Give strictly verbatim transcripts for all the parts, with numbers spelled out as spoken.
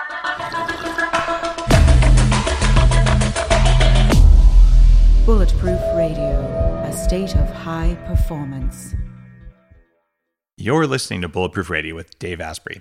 Bulletproof Radio, a state of high performance. You're listening to Bulletproof Radio with Dave Asprey.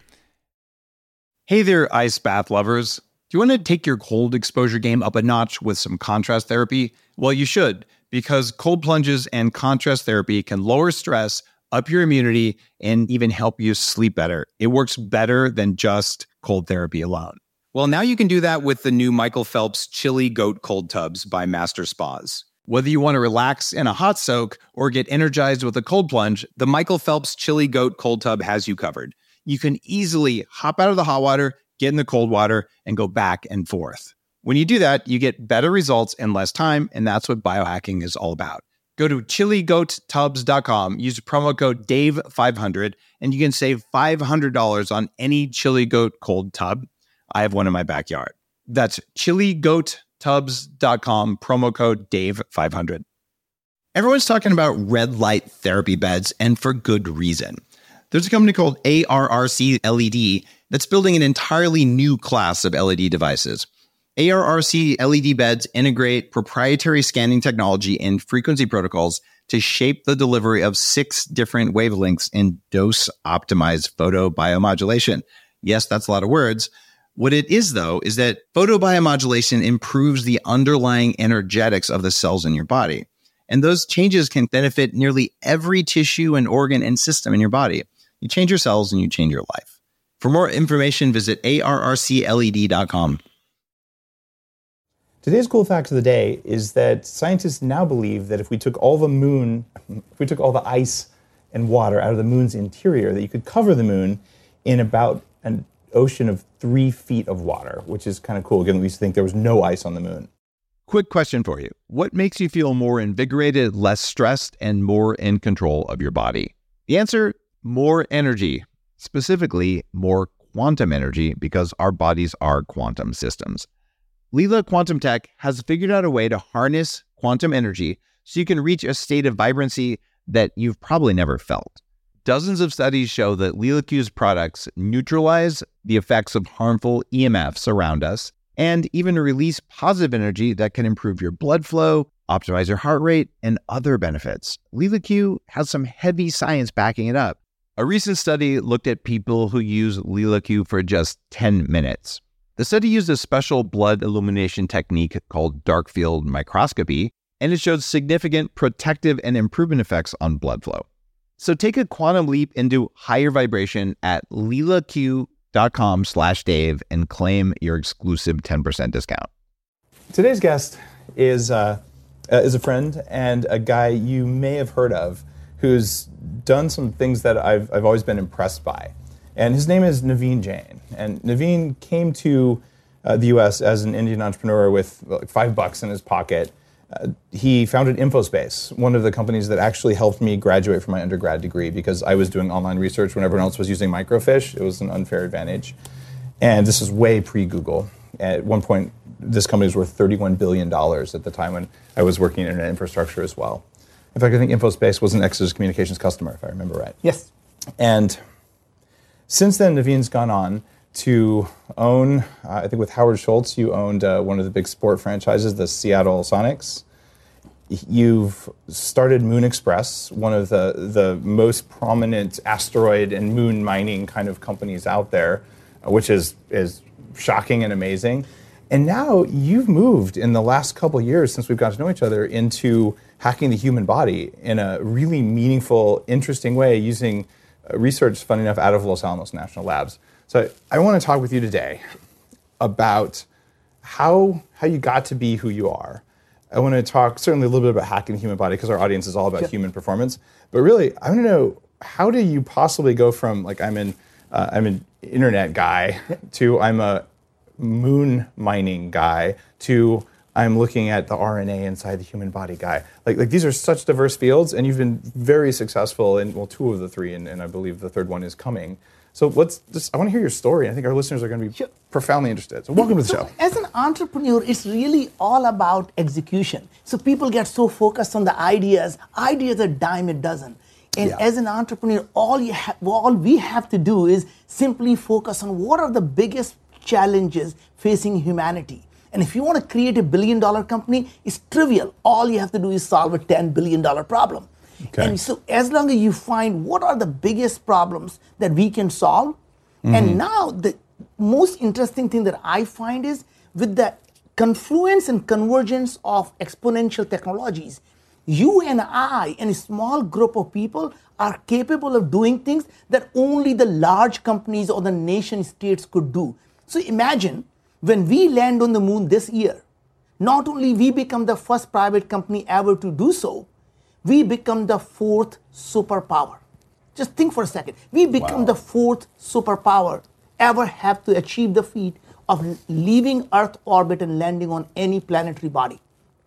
Hey there, ice bath lovers. Do you want to take your cold exposure game up a notch with some contrast therapy? Well, you should, because cold plunges and contrast therapy can lower stress, up your immunity, and even help you sleep better. It works better than just cold therapy alone. Well, now you can do that with the new Michael Phelps Chili Goat Cold Tubs by Master Spas. Whether you want to relax in a hot soak or get energized with a cold plunge, the Michael Phelps Chili Goat Cold Tub has you covered. You can easily hop out of the hot water, get in the cold water, and go back and forth. When you do that, you get better results in less time, and that's what biohacking is all about. Go to chili goat tubs dot com, use promo code Dave five hundred, and you can save five hundred dollars on any Chili Goat Cold Tub. I have one in my backyard. That's chili goat tubs dot com, promo code Dave five hundred. Everyone's talking about red light therapy beds, and for good reason. There's a company called A R R C L E D that's building an entirely new class of L E D devices. A R R C L E D beds integrate proprietary scanning technology and frequency protocols to shape the delivery of six different wavelengths in dose-optimized photobiomodulation. Yes, that's a lot of words. What it is, though, is that photobiomodulation improves the underlying energetics of the cells in your body. And those changes can benefit nearly every tissue and organ and system in your body. You change your cells and you change your life. For more information, visit A R R C L E D dot com. Today's cool fact of the day is that scientists now believe that if we took all the moon, if we took all the ice and water out of the moon's interior, that you could cover the moon in about an ocean of three feet of water, which is kind of cool, given we used to think there was no ice on the moon. Quick question for you. What makes you feel more invigorated, less stressed, and more in control of your body? The answer, more energy. Specifically, more quantum energy, because our bodies are quantum systems. Leela Quantum Tech has figured out a way to harness quantum energy so you can reach a state of vibrancy that you've probably never felt. Dozens of studies show that LeelaQ's products neutralize the effects of harmful E M Fs around us and even release positive energy that can improve your blood flow, optimize your heart rate, and other benefits. LeelaQ has some heavy science backing it up. A recent study looked at people who use LeelaQ for just ten minutes. The study used a special blood illumination technique called dark field microscopy, and it showed significant protective and improvement effects on blood flow. So take a quantum leap into higher vibration at leelaq dot com slash Dave and claim your exclusive ten percent discount. Today's guest is uh, uh, is a friend and a guy you may have heard of who's done some things that I've I've always been impressed by. And his name is Naveen Jain. And Naveen came to uh, the U S as an Indian entrepreneur with like five bucks in his pocket. Uh, he founded InfoSpace, one of the companies that actually helped me graduate from my undergrad degree because I was doing online research when everyone else was using microfiche. It was an unfair advantage. And this is way pre-Google. At one point, this company was worth thirty-one billion dollars at the time when I was working in internet infrastructure as well. In fact, I think InfoSpace was an Exodus Communications customer, if I remember right. Yes. And since then, Naveen's gone on to own, uh, I think with Howard Schultz, you owned uh, one of the big sport franchises, the Seattle Sonics. You've started Moon Express, one of the, the most prominent asteroid and moon mining kind of companies out there, uh, which is, is shocking and amazing. And now you've moved in the last couple of years since we've got to know each other into hacking the human body in a really meaningful, interesting way using research, funny enough, out of Los Alamos National Labs. So I want to talk with you today about how how you got to be who you are. I want to talk certainly a little bit about hacking the human body because our audience is all about sure. human performance. But really, I want to know, how do you possibly go from like I'm an uh, I'm an internet guy to I'm a moon mining guy to I'm looking at the R N A inside the human body guy. Like, like these are such diverse fields, and you've been very successful in, well, two of the three, and, and I believe the third one is coming. So let's just, I want to hear your story. I think our listeners are going to be sure. profoundly interested. So welcome to the so show. As an entrepreneur, it's really all about execution. So people get so focused on the ideas. Ideas are a dime a dozen. And yeah. as an entrepreneur, all you ha- all we have to do is simply focus on what are the biggest challenges facing humanity. And if you want to create a billion dollar company, it's trivial. All you have to do is solve a ten billion dollar problem. Okay. And so as long as you find what are the biggest problems that we can solve, mm-hmm. and now the most interesting thing that I find is with the confluence and convergence of exponential technologies, you and I and a small group of people are capable of doing things that only the large companies or the nation states could do. So imagine when we land on the moon this year, not only we become the first private company ever to do so, we become the fourth superpower. Just think for a second. We become wow. the fourth superpower ever have to achieve the feat of leaving Earth orbit and landing on any planetary body.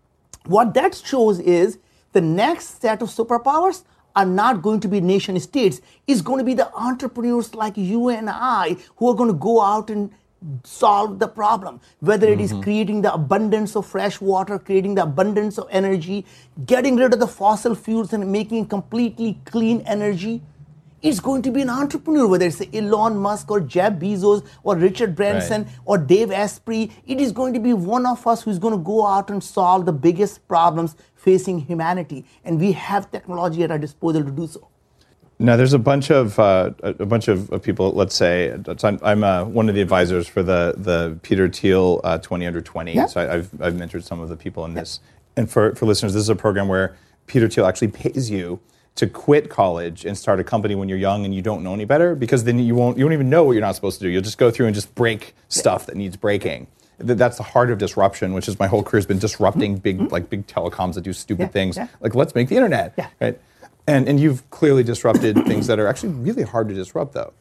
What that shows is the next set of superpowers are not going to be nation states. It's going to be the entrepreneurs like you and I who are going to go out and solve the problem, whether it mm-hmm. is creating the abundance of fresh water, creating the abundance of energy, getting rid of the fossil fuels and making completely clean energy. It's going to be an entrepreneur, whether it's Elon Musk or Jeff Bezos or Richard Branson right. or Dave Asprey. It is going to be one of us who's going to go out and solve the biggest problems facing humanity. And we have technology at our disposal to do so. Now, there's a bunch of uh, a bunch of, of people. Let's say I'm uh, one of the advisors for the the Peter Thiel uh, twenty under twenty. Yeah. So I, I've I've mentored some of the people in this. Yeah. And for, for listeners, this is a program where Peter Thiel actually pays you to quit college and start a company when you're young and you don't know any better, because then you won't you won't even know what you're not supposed to do. You'll just go through and just break stuff that needs breaking. That's the heart of disruption, which is my whole career has been disrupting big mm-hmm. like big telecoms that do stupid yeah, things. Yeah. Like let's make the internet, yeah. right? And and you've clearly disrupted things that are actually really hard to disrupt, though.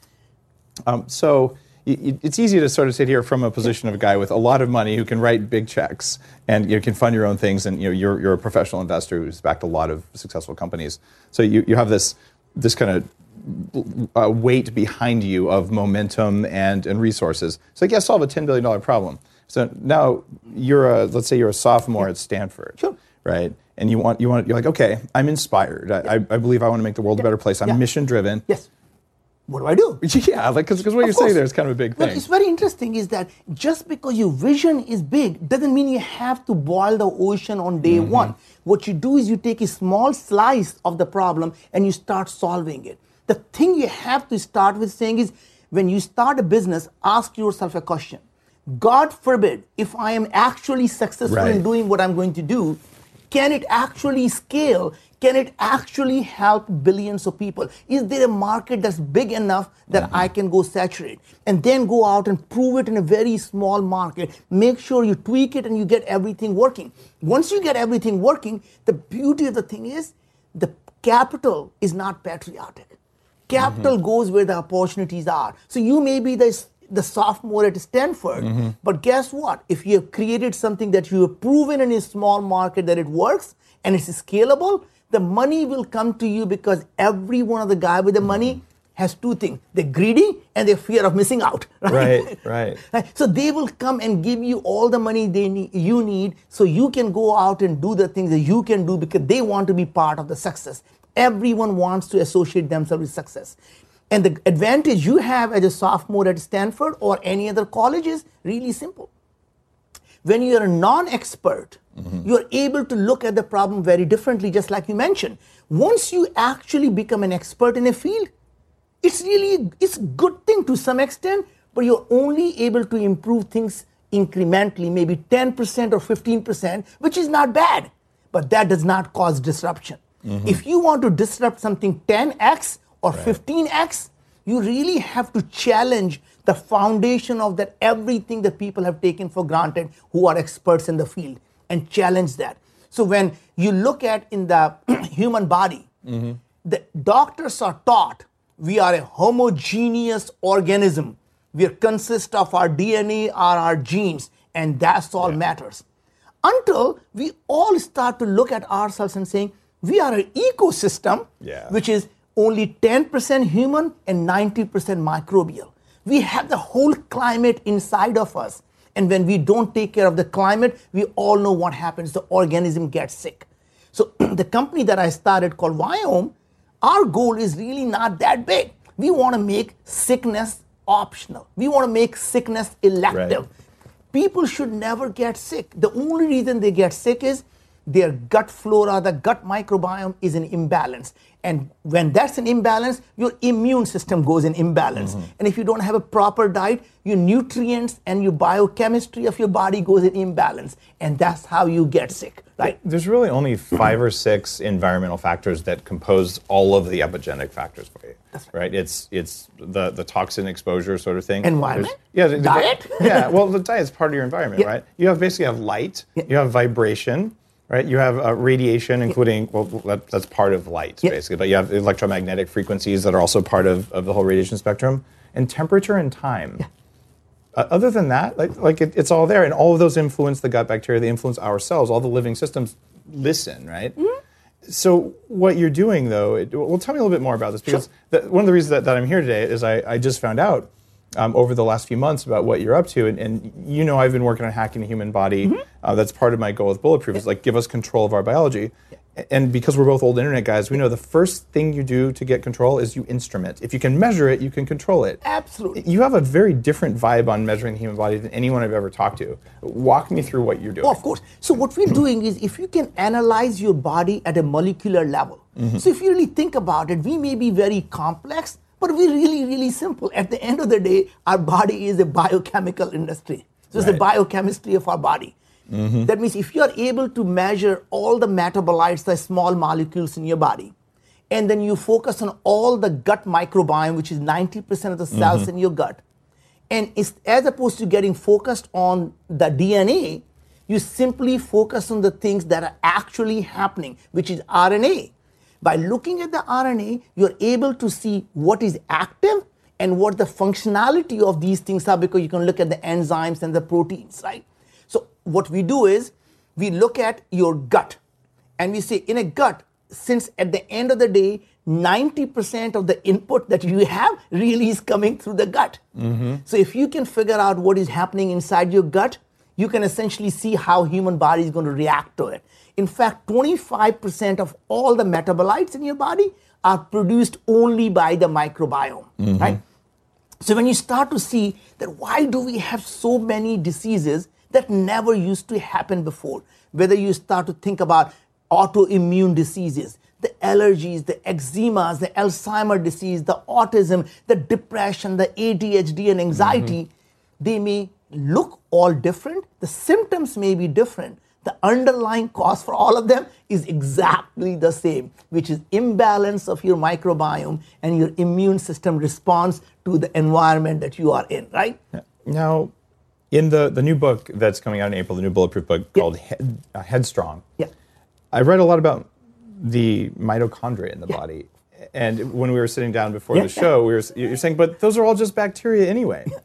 Um, so y- it's easy to sort of sit here from a position of a guy with a lot of money who can write big checks and you can fund your own things, and you know you're you're a professional investor who's backed a lot of successful companies. So you, you have this this kind of uh, weight behind you of momentum and and resources. So like, yeah, solve a ten billion dollars problem. So now you're a let's say you're a sophomore yeah. at Stanford, sure. right? And you want, you want, you're like, okay, I'm inspired. I, yeah. I, I believe I want to make the world a better place. I'm yeah. mission driven. Yes. What do I do? Yeah, like because what of you're course. saying there is kind of a big thing. But it's very interesting is that just because your vision is big doesn't mean you have to boil the ocean on day mm-hmm. one. What you do is you take a small slice of the problem and you start solving it. The thing you have to start with saying is when you start a business, ask yourself a question. God forbid, if I am actually successful right. in doing what I'm going to do, can it actually scale? Can it actually help billions of people? Is there a market that's big enough that mm-hmm. I can go saturate? And then go out and prove it in a very small market. Make sure you tweak it and you get everything working. Once you get everything working, the beauty of the thing is the capital is not patriotic. Capital mm-hmm. goes where the opportunities are. So you may be the the sophomore at Stanford. Mm-hmm. But guess what? If you have created something that you have proven in a small market that it works and it's scalable, the money will come to you because every one of the guy with the money has two things. They're greedy and they're fear of missing out. Right, right. right? So they will come and give you all the money they need, you need so you can go out and do the things that you can do because they want to be part of the success. Everyone wants to associate themselves with success. And the advantage you have as a sophomore at Stanford or any other college is really simple. When you're a non-expert, mm-hmm. you're able to look at the problem very differently, just like you mentioned. Once you actually become an expert in a field, it's really it's a good thing to some extent, but you're only able to improve things incrementally, maybe ten percent or fifteen percent, which is not bad, but that does not cause disruption. Mm-hmm. If you want to disrupt something ten x, or right. fifteen x, you really have to challenge the foundation of that everything that people have taken for granted who are experts in the field and challenge that. So when you look at in the human body, mm-hmm. the doctors are taught we are a homogeneous organism. We consist of our D N A or our genes, and that's all yeah. matters. Until we all start to look at ourselves and saying we are an ecosystem, yeah. which is only ten percent human and ninety percent microbial. We have the whole climate inside of us. And when we don't take care of the climate, we all know what happens. The organism gets sick. So the company that I started called Viome, our goal is really not that big. We want to make sickness optional. We want to make sickness elective. Right. People should never get sick. The only reason they get sick is their gut flora, the gut microbiome is in imbalance. And when that's an imbalance, your immune system goes in imbalance. Mm-hmm. And if you don't have a proper diet, your nutrients and your biochemistry of your body goes in imbalance. And that's how you get sick, right? There's really only five or six environmental factors that compose all of the epigenetic factors for you. That's right. right? It's it's the, the toxin exposure sort of thing. Environment? There's, yeah. The, diet? yeah, well, the diet's part of your environment, Yeah. right? You have basically have light, Yeah. you have vibration, right? You have uh, radiation, including, well, that, that's part of light, Yeah. basically. But you have electromagnetic frequencies that are also part of, of the whole radiation spectrum, and temperature and time. Yeah. Uh, other than that, like, like it, it's all there, and all of those influence the gut bacteria, they influence our cells, all the living systems listen, right? Mm-hmm. So what you're doing, though, it, well, tell me a little bit more about this, because Sure. the, one of the reasons that, that I'm here today is I, I just found out Um, over the last few months about what you're up to, and, and you know I've been working on hacking the human body. Mm-hmm. Uh, that's part of my goal with Bulletproof is like give us control of our biology. Yeah. And because we're both old internet guys, we know the first thing you do to get control is you instrument. If you can measure it, you can control it. Absolutely. You have a very different vibe on measuring the human body than anyone I've ever talked to. Walk me through what you're doing. Oh, of course. So what we're doing is if you can analyze your body at a molecular level. Mm-hmm. So if you really think about it, we may be very complex, but we're really, really simple. At the end of the day, our body is a biochemical industry. So it's Right. the biochemistry of our body. Mm-hmm. That means if you're able to measure all the metabolites, the small molecules in your body, and then you focus on all the gut microbiome, which is ninety percent of the cells mm-hmm. in your gut, and it's, as opposed to getting focused on the D N A, you simply focus on the things that are actually happening, which is R N A. By looking at the R N A, you're able to see what is active and what the functionality of these things are, because you can look at the enzymes and the proteins, right? So what we do is we look at your gut and we say in a gut, since at the end of the day, ninety percent of the input that you have really is coming through the gut. Mm-hmm. So if you can figure out what is happening inside your gut, you can essentially see how human body is going to react to it. In fact, twenty-five percent of all the metabolites in your body are produced only by the microbiome, mm-hmm. right? So when you start to see that why do we have so many diseases that never used to happen before, whether you start to think about autoimmune diseases, the allergies, the eczemas, the Alzheimer's disease, the autism, the depression, the A D H D and anxiety, mm-hmm. they may look all different. The symptoms may be different. The underlying cause for all of them is exactly the same, which is imbalance of your microbiome and your immune system response to the environment that you are in, right? Now, in the, the new book that's coming out in April, the new Bulletproof book yeah. called Head, uh, Headstrong, yeah. I read a lot about the mitochondria in the yeah. body. And when we were sitting down before yeah. the show, we were you're saying, but those are all just bacteria anyway. Yeah.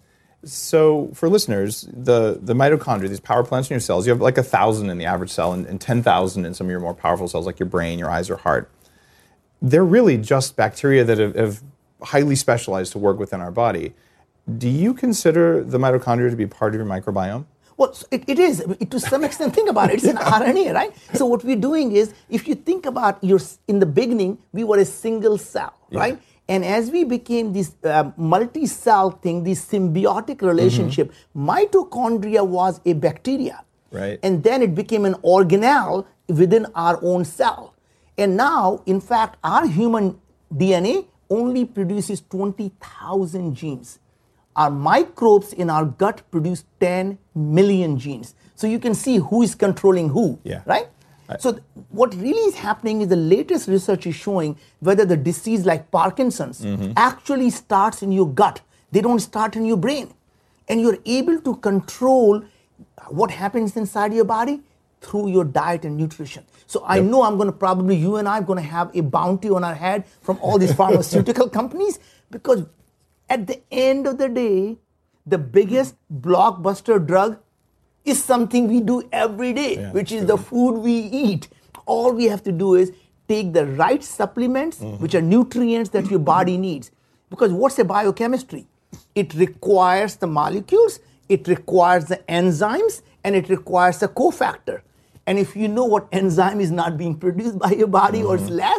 So for listeners, the, the mitochondria, these power plants in your cells, you have like a thousand in the average cell and, and ten thousand in some of your more powerful cells like your brain, your eyes, your heart. They're really just bacteria that have, have highly specialized to work within our body. Do you consider the mitochondria to be part of your microbiome? Well, it, it is. It, to some extent, think about it. It's an R N A, right? So what we're doing is, if you think about your, in the beginning, we were a single cell, yeah. right? And as we became this uh, multi-cell thing, this symbiotic relationship, mm-hmm. mitochondria was a bacteria. Right. And then it became an organelle within our own cell. And now, in fact, our human D N A only produces twenty thousand genes. Our microbes in our gut produce ten million genes. So you can see who is controlling who, yeah. right? Right. So th- what really is happening is the latest research is showing whether the disease like Parkinson's mm-hmm. actually starts in your gut. They don't start in your brain. And you're able to control what happens inside your body through your diet and nutrition. So I yep. know I'm going to probably, you and I are going to have a bounty on our head from all these pharmaceutical companies, because at the end of the day, the biggest blockbuster drug is something we do every day, yeah, which is true. The food we eat. All we have to do is take the right supplements, mm-hmm. which are nutrients that your body needs. Because what's a biochemistry? It requires the molecules, it requires the enzymes, and it requires a cofactor. And if you know what enzyme is not being produced by your body mm-hmm. or it's less,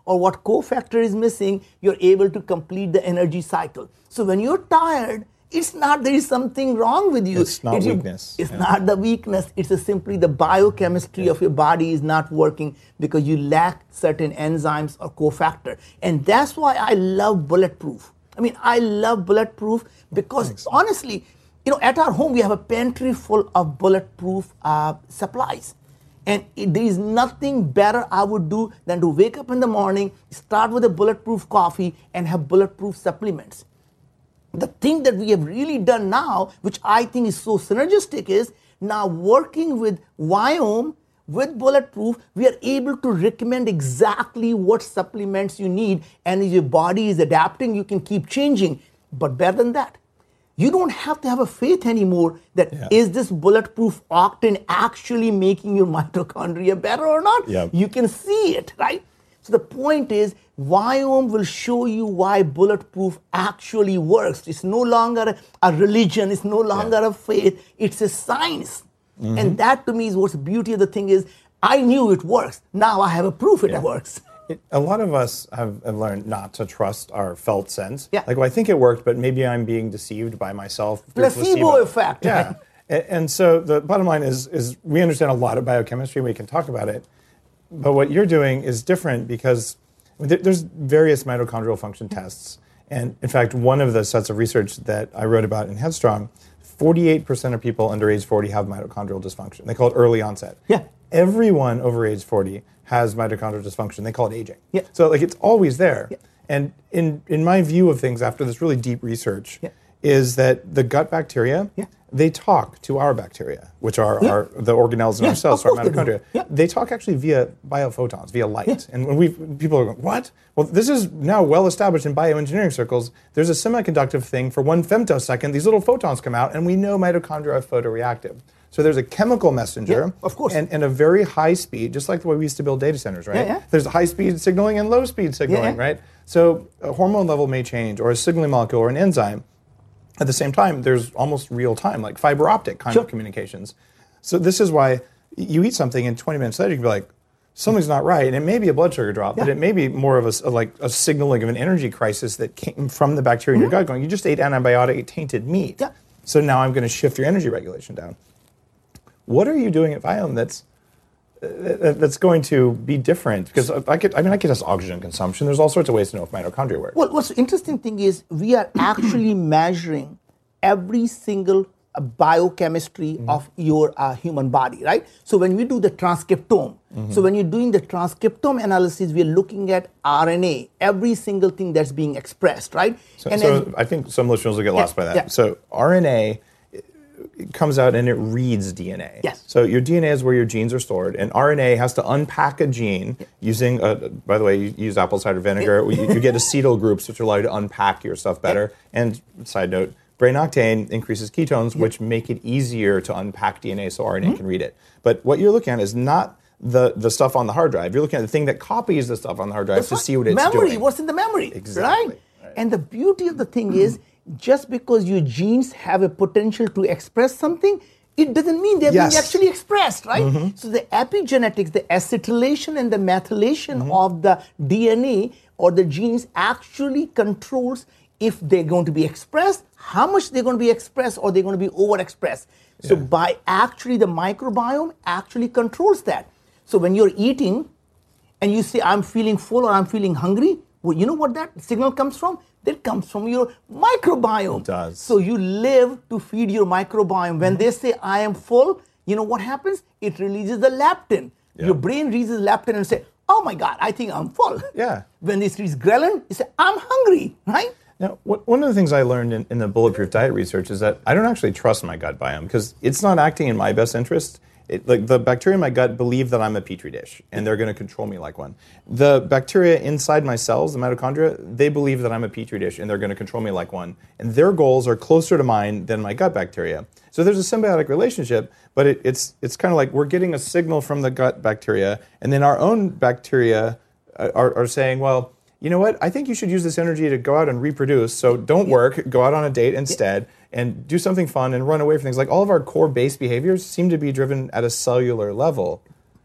or what cofactor is missing, you're able to complete the energy cycle. So when you're tired, it's not there is something wrong with you. It's not it's weakness. You, it's yeah. not the weakness. It's a simply the biochemistry yeah. of your body is not working because you lack certain enzymes or cofactor. And that's why I love Bulletproof. I mean, I love Bulletproof because Thanks. honestly, you know, at our home, we have a pantry full of Bulletproof uh, supplies. And it, there is nothing better I would do than to wake up in the morning, start with a Bulletproof coffee, and have Bulletproof supplements. The thing that we have really done now, which I think is so synergistic, is now working with Viome, with Bulletproof, we are able to recommend exactly what supplements you need, and if your body is adapting, you can keep changing. But better than that, you don't have to have a faith anymore that yeah. is this Bulletproof Octane actually making your mitochondria better or not? Yep. You can see it, right? So the point is, Viome will show you why Bulletproof actually works. It's no longer a religion, it's no longer yeah. a faith, it's a science. Mm-hmm. And that to me is what's the beauty of the thing is, I knew it works. Now I have a proof it yeah. works. It, a lot of us have, have learned not to trust our felt sense. Yeah. Like, well, I think it worked, but maybe I'm being deceived by myself. Placebo, placebo effect. Yeah. and, and so the bottom line is, is we understand a lot of biochemistry, we can talk about it. But what you're doing is different because there's various mitochondrial function tests. And in fact, one of the sets of research that I wrote about in Headstrong, forty-eight percent of people under age forty have mitochondrial dysfunction. They call it early onset. Yeah. Everyone over age forty has mitochondrial dysfunction. They call it aging. Yeah. So like it's always there. Yeah. And in, in my view of things after this really deep research yeah. is that the gut bacteria, yeah. they talk to our bacteria, which are yeah. our, the organelles in yeah, our cells, our mitochondria. They, yeah. they talk actually via biophotons, via light. Yeah. And when we people are going, what? Well, this is now well established in bioengineering circles. There's a semiconductive thing for one femtosecond. These little photons come out, and we know mitochondria are photoreactive. So there's a chemical messenger, yeah, of course, and, and a very high speed, just like the way we used to build data centers, right? Yeah, yeah. There's high speed signaling and low speed signaling, yeah, yeah. right? So a hormone level may change, or a signaling molecule, or an enzyme. At the same time, there's almost real time, like fiber optic kind sure. of communications. So this is why you eat something, and twenty minutes later you can be like, something's not right, and it may be a blood sugar drop, yeah. but it may be more of a, a like a signaling of an energy crisis that came from the bacteria mm-hmm. in your gut. Going, you just ate antibiotic tainted meat, yeah. so now I'm going to shift your energy regulation down. What are you doing at Viome that's uh, that's going to be different? Because I could, I mean, I could test oxygen consumption. There's all sorts of ways to know if mitochondria work. Well, what's the interesting thing is we are actually measuring every single uh, biochemistry mm-hmm. of your uh, human body, right? So when we do the transcriptome, mm-hmm. so when you're doing the transcriptome analysis, we're looking at R N A, every single thing that's being expressed, right? So, and so then, I think some listeners will get yeah, lost by that. Yeah. So R N A it comes out and it reads D N A. Yes. So your D N A is where your genes are stored, and R N A has to unpack a gene yeah. using, a, by the way, you use apple cider vinegar. Yeah. you, you get acetyl groups, which allow you to unpack your stuff better. Yeah. And side note, brain octane increases ketones, yeah. which make it easier to unpack D N A so R N A mm-hmm. can read it. But what you're looking at is not the, the stuff on the hard drive. You're looking at the thing that copies the stuff on the hard drive That's to right. see what it's memory, doing. Memory, what's in the memory, exactly. right? right? And the beauty of the thing is, just because your genes have a potential to express something, it doesn't mean they're yes. being actually expressed, right? Mm-hmm. So the epigenetics, the acetylation and the methylation mm-hmm. of the D N A or the genes actually controls if they're going to be expressed, how much they're going to be expressed, or they're going to be overexpressed. So yeah. by actually the microbiome actually controls that. So when you're eating and you say, I'm feeling full or I'm feeling hungry, well, you know what that signal comes from? That comes from your microbiome. It does. So you live to feed your microbiome. When mm-hmm. they say, I am full, you know what happens? It releases the leptin. Yeah. Your brain releases leptin and say, oh my God, I think I'm full. Yeah. When they release ghrelin, you say, I'm hungry, right? Now, what, one of the things I learned in, in the Bulletproof Diet research is that I don't actually trust my gut biome because it's not acting in my best interest. It, like the bacteria in my gut believe that I'm a petri dish and they're going to control me like one. The bacteria inside my cells, the mitochondria, they believe that I'm a petri dish and they're going to control me like one. And their goals are closer to mine than my gut bacteria. So there's a symbiotic relationship, but it, it's it's kind of like we're getting a signal from the gut bacteria, and then our own bacteria are, are saying, well, you know what? I think you should use this energy to go out and reproduce. So don't work, go out on a date instead. And do something fun and run away from things. Like all of our core base behaviors seem to be driven at a cellular level.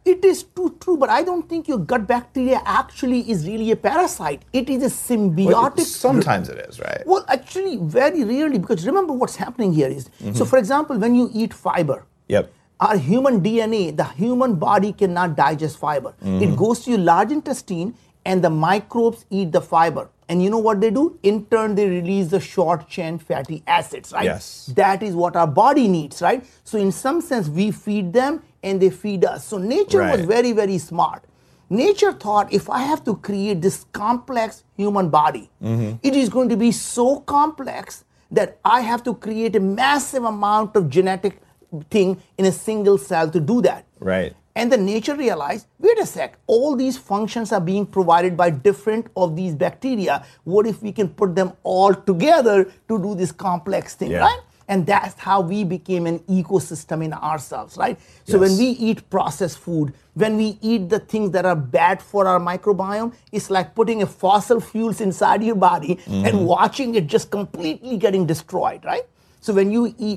It is too true, but I don't think your gut bacteria actually is really a parasite. It is a symbiotic. Well, sometimes it is, right? Well, actually, very rarely, because remember what's happening here is, mm-hmm. so for example, when you eat fiber, yep. our human D N A, the human body cannot digest fiber. Mm-hmm. It goes to your large intestine, and the microbes eat the fiber. And you know what they do? In turn, they release the short-chain fatty acids, right? Yes. That is what our body needs, right? So in some sense, we feed them and they feed us. So nature right. was very, very smart. Nature thought, if I have to create this complex human body, mm-hmm. it is going to be so complex that I have to create a massive amount of genetic thing in a single cell to do that. Right. And the nature realized, wait a sec, all these functions are being provided by different of these bacteria. What if we can put them all together to do this complex thing, yeah. right? And that's how we became an ecosystem in ourselves, right? So yes. when we eat processed food, when we eat the things that are bad for our microbiome, it's like putting a fossil fuels inside your body mm-hmm. and watching it just completely getting destroyed, right? So when you eat,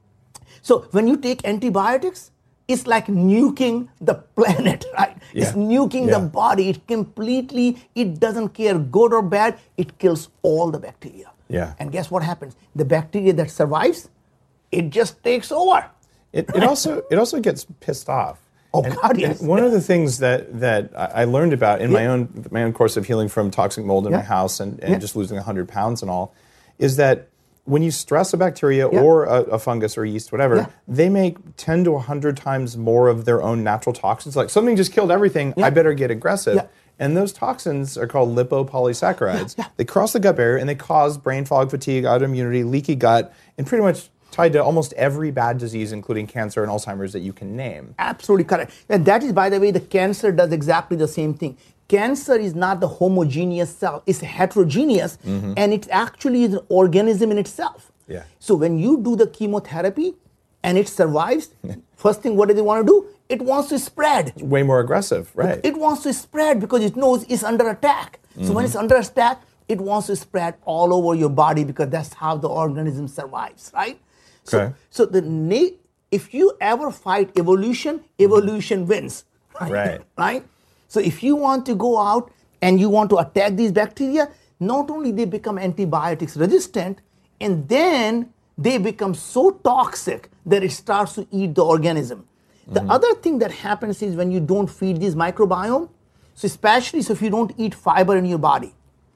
so when you take antibiotics, it's like nuking the planet, right? Yeah. It's nuking yeah. the body. It completely, it doesn't care good or bad. It kills all the bacteria. Yeah. And guess what happens? The bacteria that survives, it just takes over. It, it also it also gets pissed off. Oh and, God, yes. And one of the things that, that I learned about in yeah. my own my own course of healing from toxic mold in yeah. my house and, and yeah. just losing one hundred pounds and all, is that when you stress a bacteria yeah. or a, a fungus or yeast, whatever, yeah. they make ten to one hundred times more of their own natural toxins. Like something just killed everything, yeah. I better get aggressive. Yeah. And those toxins are called lipopolysaccharides. Yeah, yeah. They cross the gut barrier and they cause brain fog, fatigue, autoimmunity, leaky gut, and pretty much tied to almost every bad disease, including cancer and Alzheimer's that you can name. Absolutely correct. And that is, by the way, the cancer does exactly the same thing. Cancer is not the homogeneous cell. It's heterogeneous, mm-hmm. and it actually is an organism in itself. Yeah. So when you do the chemotherapy and it survives, first thing, what does it want to do? It wants to spread. It's way more aggressive, right? It wants to spread because it knows it's under attack. Mm-hmm. So when it's under attack, it wants to spread all over your body because that's how the organism survives, right? So, okay. so the na- if you ever fight evolution, evolution wins, right? Right. Right? So if you want to go out and you want to attack these bacteria, not only they become antibiotics resistant, and then they become so toxic that it starts to eat the organism. The mm-hmm. other thing that happens is when you don't feed this microbiome, so especially so if you don't eat fiber in your body,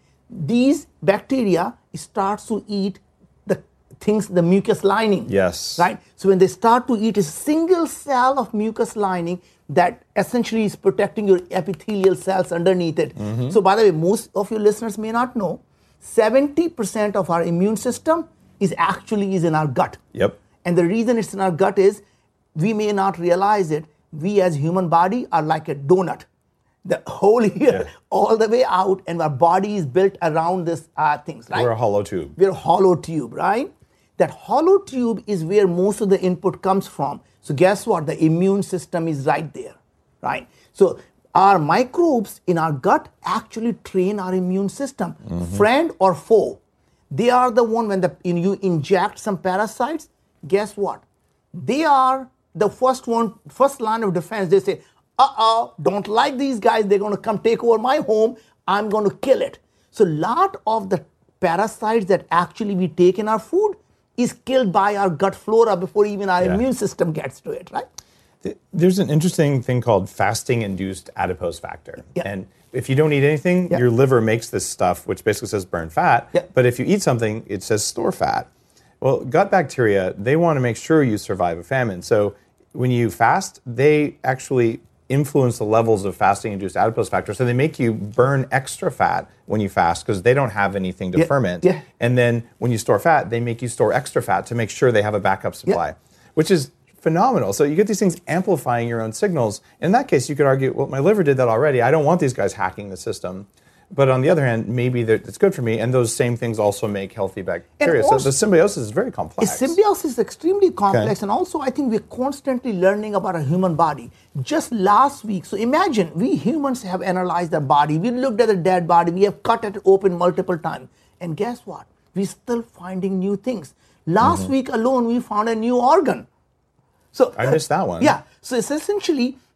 these bacteria starts to eat the things, the mucus lining. Yes. Right? So when they start to eat a single cell of mucus lining that essentially is protecting your epithelial cells underneath it. Mm-hmm. So by the way, most of your listeners may not know, seventy percent of our immune system is actually is in our gut. Yep. And the reason it's in our gut is we may not realize it. We as human body are like a donut. The whole year, yeah. all the way out, and our body is built around this uh, things, right? We're a hollow tube. We're a hollow tube, right? That hollow tube is where most of the input comes from. So guess what? The immune system is right there, right? So our microbes in our gut actually train our immune system. Mm-hmm. Friend or foe, they are the one when the, you inject some parasites, guess what? They are the first one, first line of defense. They say, uh-oh, don't like these guys. They're going to come take over my home. I'm going to kill it. So a lot of the parasites that actually we take in our food is killed by our gut flora before even our yeah. immune system gets to it, right? There's an interesting thing called fasting-induced adipose factor. Yeah. And if you don't eat anything, yeah. your liver makes this stuff, which basically says burn fat. Yeah. But if you eat something, it says store fat. Well, gut bacteria, they want to make sure you survive a famine. So when you fast, they actually influence the levels of fasting-induced adipose factor. So they make you burn extra fat when you fast because they don't have anything to yeah. ferment. Yeah. And then when you store fat, they make you store extra fat to make sure they have a backup supply, yeah. which is phenomenal. So you get these things amplifying your own signals. In that case, you could argue, well, my liver did that already. I don't want these guys hacking the system. But on the other hand, maybe it's good for me, and those same things also make healthy bacteria. So the symbiosis is very complex. Symbiosis is extremely complex, okay. and also I think we're constantly learning about our human body. Just last week, so imagine, we humans have analyzed our body. We looked at a dead body. We have cut it open multiple times. And guess what? We're still finding new things. Last mm-hmm. week alone, we found a new organ. So I missed that one. Yeah. So it's essentially,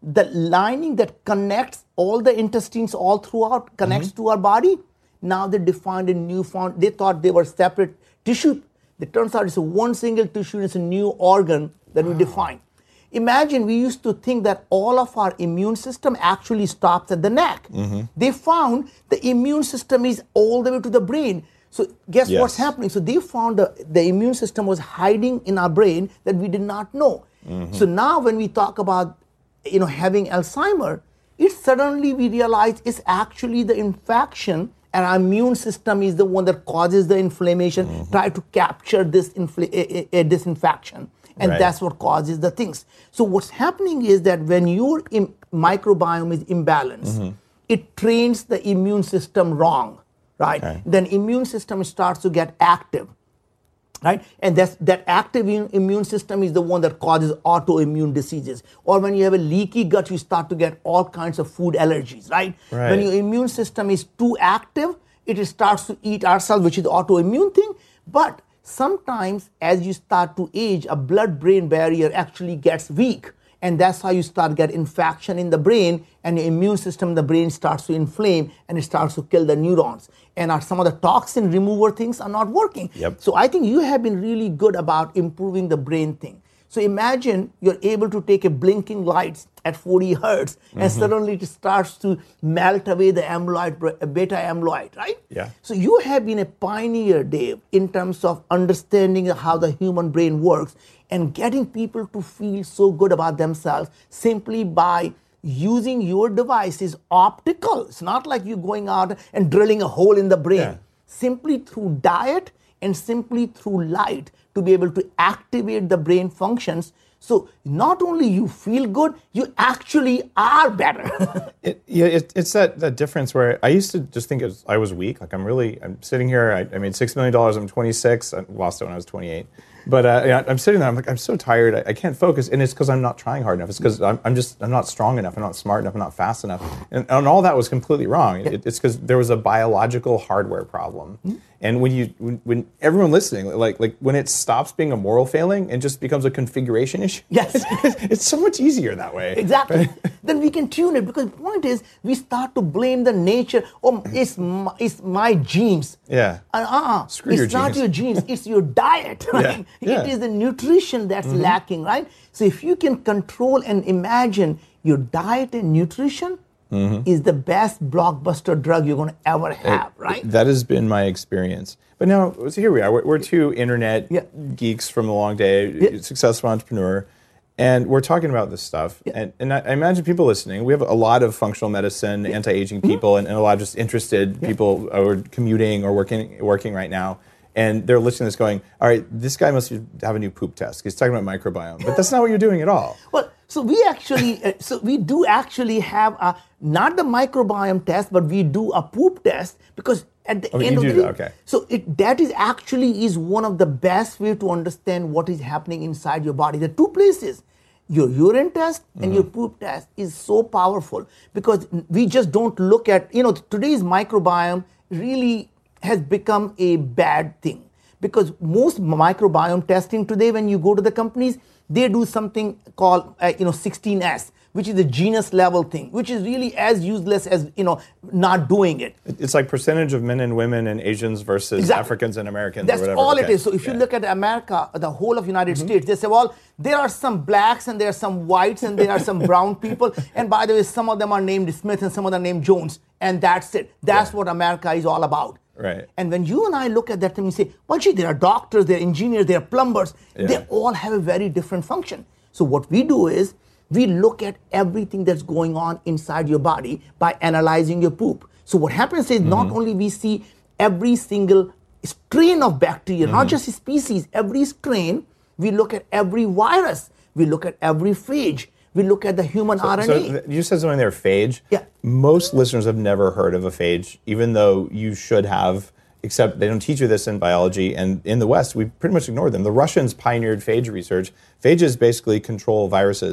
the lining that connects all the intestines all throughout, connects mm-hmm. to our body. Now they defined a new found, they thought they were separate tissue. It turns out it's a one single tissue, it's a new organ that wow. we define. Imagine we used to think that all of our immune system actually stops at the neck. Mm-hmm. They found the immune system is all the way to the brain. So guess yes. what's happening? So they found the, the immune system was hiding in our brain that we did not know. Mm-hmm. So now when we talk about, you know, having Alzheimer, it suddenly we realize it's actually the infection, and our immune system is the one that causes the inflammation, mm-hmm. try to capture this, infl- a, a, a, this infection. And right. that's what causes the things. So what's happening is that when your Im- microbiome is imbalanced, mm-hmm. it trains the immune system wrong, right? Okay. Then immune system starts to get active, right? And that's, that active in- immune system is the one that causes autoimmune diseases. Or when you have a leaky gut, you start to get all kinds of food allergies, right? right. When your immune system is too active, it starts to eat ourselves, which is the autoimmune thing. But sometimes as you start to age, a blood-brain barrier actually gets weak. And that's how you start to get infection in the brain, and the immune system in the brain starts to inflame, and it starts to kill the neurons. And our, some of the toxin remover things are not working. Yep. So I think you have been really good about improving the brain thing. So imagine you're able to take a blinking lights at forty hertz, and mm-hmm. suddenly it starts to melt away the amyloid, beta amyloid, right? Yeah. So you have been a pioneer, Dave, in terms of understanding how the human brain works and getting people to feel so good about themselves simply by using your device is optical. It's not like you going out and drilling a hole in the brain. Yeah. Simply through diet and simply through light to be able to activate the brain functions. So not only you feel good, you actually are better. it, yeah, it, it's that, that difference where I used to just think it was, I was weak. Like I'm really, I'm sitting here, I, I made six million dollars, I'm twenty-six, I lost it when I was twenty-eight. But uh, yeah, I'm sitting there, I'm like, I'm so tired, I, I can't focus. And it's because I'm not trying hard enough. It's because I'm, I'm just, I'm not strong enough, I'm not smart enough, I'm not fast enough. And, and all that was completely wrong. It, it's because there was a biological hardware problem. Mm-hmm. And when you, when, when everyone listening, like, like when it stops being a moral failing and just becomes a configuration issue, yes, it's, it's so much easier that way. Exactly. Then we can tune it, because the point is we start to blame the nature. Oh, it's my, it's my genes. Yeah. Uh uh. Screw it's your not genes. your genes. It's your diet. Right? Yeah. Yeah. It is the nutrition that's mm-hmm. lacking, right? So if you can control and imagine your diet and nutrition. Mm-hmm. is the best blockbuster drug you're going to ever have, it, right? That has been my experience. But now, so here we are. We're, we're two internet yeah. geeks from a long day, yeah. successful entrepreneur, and we're talking about this stuff. Yeah. And, and I imagine people listening, we have a lot of functional medicine, yeah. anti-aging people, mm-hmm. and, and a lot of just interested yeah. people who are commuting or working working right now. And they're listening to this going, all right, this guy must have a new poop test. He's talking about microbiome. But that's not what you're doing at all. Well, so we actually, uh, so we do actually have a, not the microbiome test, but we do a poop test, because at the oh, end you of do the day, that, okay. so it, that is actually is one of the best way to understand what is happening inside your body. The two places, your urine test and mm-hmm. your poop test, is so powerful, because we just don't look at, you know, today's microbiome really has become a bad thing, because most microbiome testing today, when you go to the companies, they do something called uh, you know sixteen S, which is the genus level thing, which is really as useless as, you know, not doing it. It's like percentage of men and women and Asians versus exactly. Africans and Americans. That's or whatever. all okay. it is. So if yeah. you look at America, the whole of United mm-hmm. States, they say, well, there are some blacks and there are some whites and there are some brown people. And by the way, some of them are named Smith and some of them are named Jones. And that's it. That's yeah. what America is all about. Right. And when you and I look at that and we say, well, gee, there are doctors, there are engineers, there are plumbers. Yeah. They all have a very different function. So what we do is we look at everything that's going on inside your body by analyzing your poop. So what happens is mm-hmm. not only we see every single strain of bacteria, mm-hmm. not just a species, every strain, we look at every virus, we look at every phage. We look at the human so, R N A. So you said something there, phage. Yeah. Most listeners have never heard of a phage, even though you should have, except they don't teach you this in biology. And in the West, we pretty much ignore them. The Russians pioneered phage research. Phages basically control viruses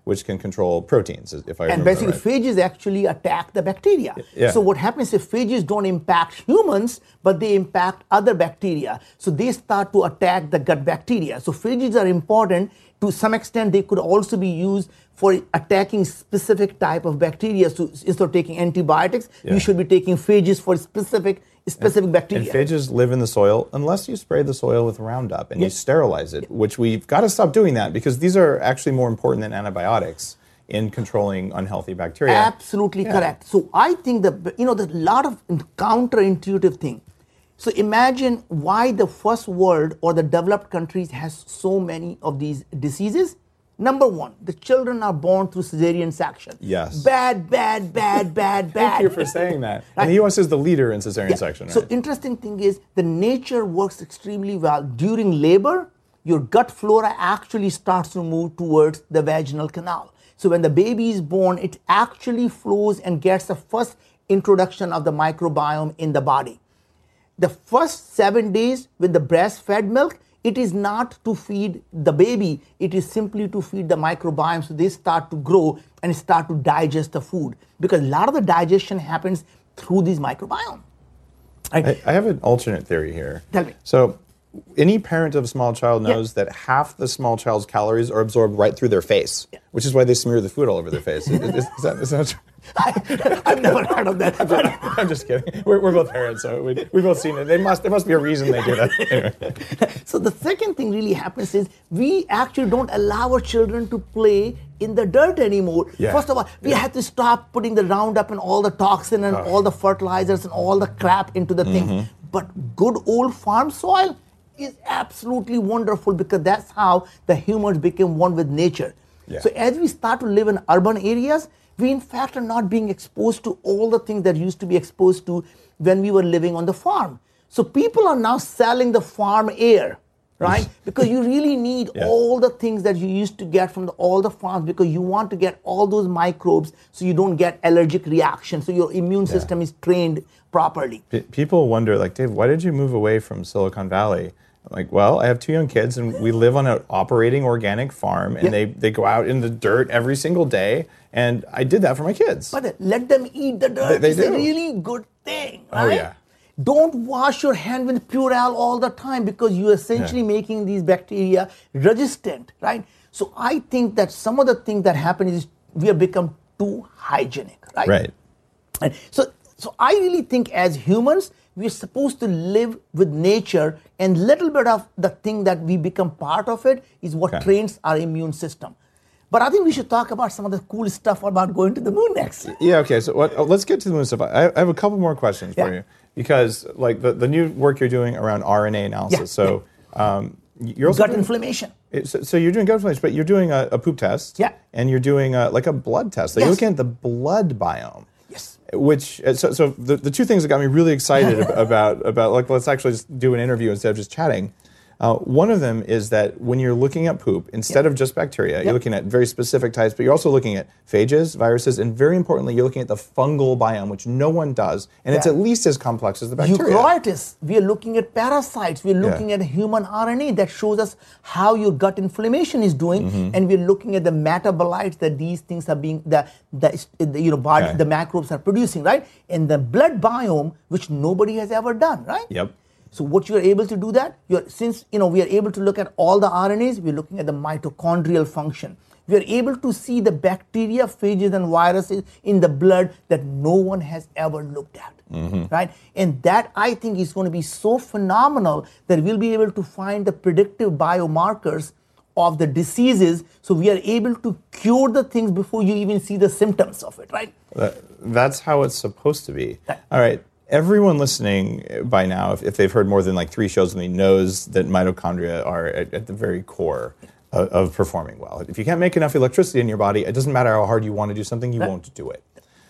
which can control proteins, if I and remember basically, right. phages actually attack the bacteria. Yeah. So what happens if phages don't impact humans, but they impact other bacteria? So they start to attack the gut bacteria. So phages are important. To some extent, they could also be used for attacking specific type of bacteria. So instead of taking antibiotics, Yeah. you should be taking phages for specific specific and, bacteria. And phages live in the soil unless you spray the soil with Roundup and Yeah. you sterilize it, Yeah. which we've got to stop doing that because these are actually more important than antibiotics in controlling unhealthy bacteria. Absolutely Yeah. correct. So I think that, you know, there's a lot of counterintuitive thing. So imagine why the first world or the developed countries has so many of these diseases. Number one, the children are born through cesarean section. Yes. Bad, bad, bad, bad, bad. Thank you for saying that. Right. And the U S is the leader in cesarean Yeah. section. So Right? interesting thing is the nature works extremely well. During labor, your gut flora actually starts to move towards the vaginal canal. So when the baby is born, it actually flows and gets the first introduction of the microbiome in the body. The first seven days with the breastfed milk, it is not to feed the baby, it is simply to feed the microbiome so they start to grow and start to digest the food. Because a lot of the digestion happens through this microbiome. Right? I, I have an alternate theory here. Tell me. So, any parent of a small child Yeah. knows that half the small child's calories are absorbed right through their face, Yeah. which is why they smear the food all over their face. is, is, is that, is that true? I, I've never heard of that. I'm just kidding. We're, we're both parents, so we, we've both seen it. They must, there must be a reason they do that. Anyway. So the second thing really happens is we actually don't allow our children to play in the dirt anymore. Yeah. First of all, we Yeah. have to stop putting the Roundup and all the toxin and Oh. all the fertilizers and all the crap into the Mm-hmm. thing. But good old farm soil is absolutely wonderful because that's how the humans became one with nature. Yeah. So as we start to live in urban areas, we in fact are not being exposed to all the things that used to be exposed to when we were living on the farm. So people are now selling the farm air, right? Because you really need Yeah. all the things that you used to get from the, all the farms because you want to get all those microbes so you don't get allergic reactions, so your immune system is trained properly. P- people wonder, like, Dave, why did you move away from Silicon Valley? I'm like, well, I have two young kids, and we live on an operating organic farm, and Yeah. they, they go out in the dirt every single day, and I did that for my kids. But uh, let them eat the dirt. They- they it's a do. really good thing, Oh, right? yeah. Don't wash your hand with Purell all the time because you're essentially making these bacteria resistant, right? So I think that some of the things that happen is we have become too hygienic, right? Right. And so, so I really think as humans, we're supposed to live with nature, and little bit of the thing that we become part of it is what Okay. trains our immune system. But I think we should talk about some of the cool stuff about going to the moon next. Yeah, okay, so what, oh, let's get to the moon stuff. I, I have a couple more questions for Yeah. you, because like the, the new work you're doing around R N A analysis, Yeah, so um, you're also Gut doing, inflammation. it- So, so you're doing gut inflammation, but you're doing a, a poop test, Yeah. and you're doing a, like a blood test. So Yes. you're looking at the blood biome. Yes. Which uh, so, so the, the two things that got me really excited ab- about about like let's actually just do an interview instead of just chatting. Uh, one of them is that when you're looking at poop, instead Yep. of just bacteria, Yep. you're looking at very specific types, but you're also looking at phages, viruses, and very importantly, you're looking at the fungal biome, which no one does, and it's Yeah. at least as complex as the bacteria. Eukaryotes, we are looking at parasites, we're looking Yeah. at human R N A that shows us how your gut inflammation is doing, Mm-hmm. and we're looking at the metabolites that these things are being, the, the, the you know, body, Okay. the microbes are producing, right? And the blood biome, which nobody has ever done, right? Yep. So what you are able to do that, you're, since you know we are able to look at all the R N As, we're looking at the mitochondrial function. We are able to see the bacteria, phages, and viruses in the blood that no one has ever looked at, right? And that I think is going to be so phenomenal that we'll be able to find the predictive biomarkers of the diseases, so we are able to cure the things before you even see the symptoms of it, right? That, that's how it's supposed to be. Right. All right. Everyone listening by now, if, if they've heard more than like three shows with me, knows that mitochondria are at, at the very core of, of performing well. If you can't make enough electricity in your body, it doesn't matter how hard you want to do something, you Right. won't do it.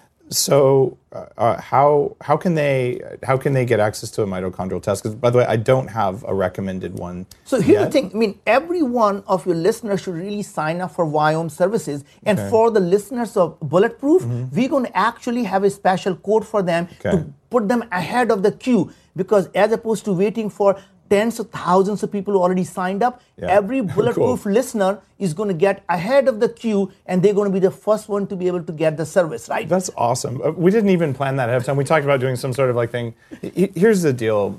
So, uh, uh, how how can they how can they get access to a mitochondrial test? Because by the way, I don't have a recommended one. So here's yet. the thing. I mean, every one of your listeners should really sign up for Viome services. And Okay. for the listeners of Bulletproof, we're going to actually have a special code for them Okay. to put them ahead of the queue. Because as opposed to waiting for tens of thousands of people who already signed up. Yeah. Every Bulletproof Cool. listener is going to get ahead of the queue, and they're going to be the first one to be able to get the service, right? That's awesome. Uh, We didn't even plan that ahead of time. We talked about doing some sort of like thing. H- Here's the deal.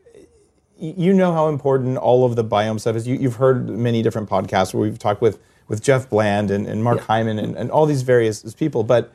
Y- You know how important all of the biome stuff is. You, you've heard many different podcasts where we've talked with, with Jeff Bland and, and Mark Yeah. Hyman and, and all these various people, but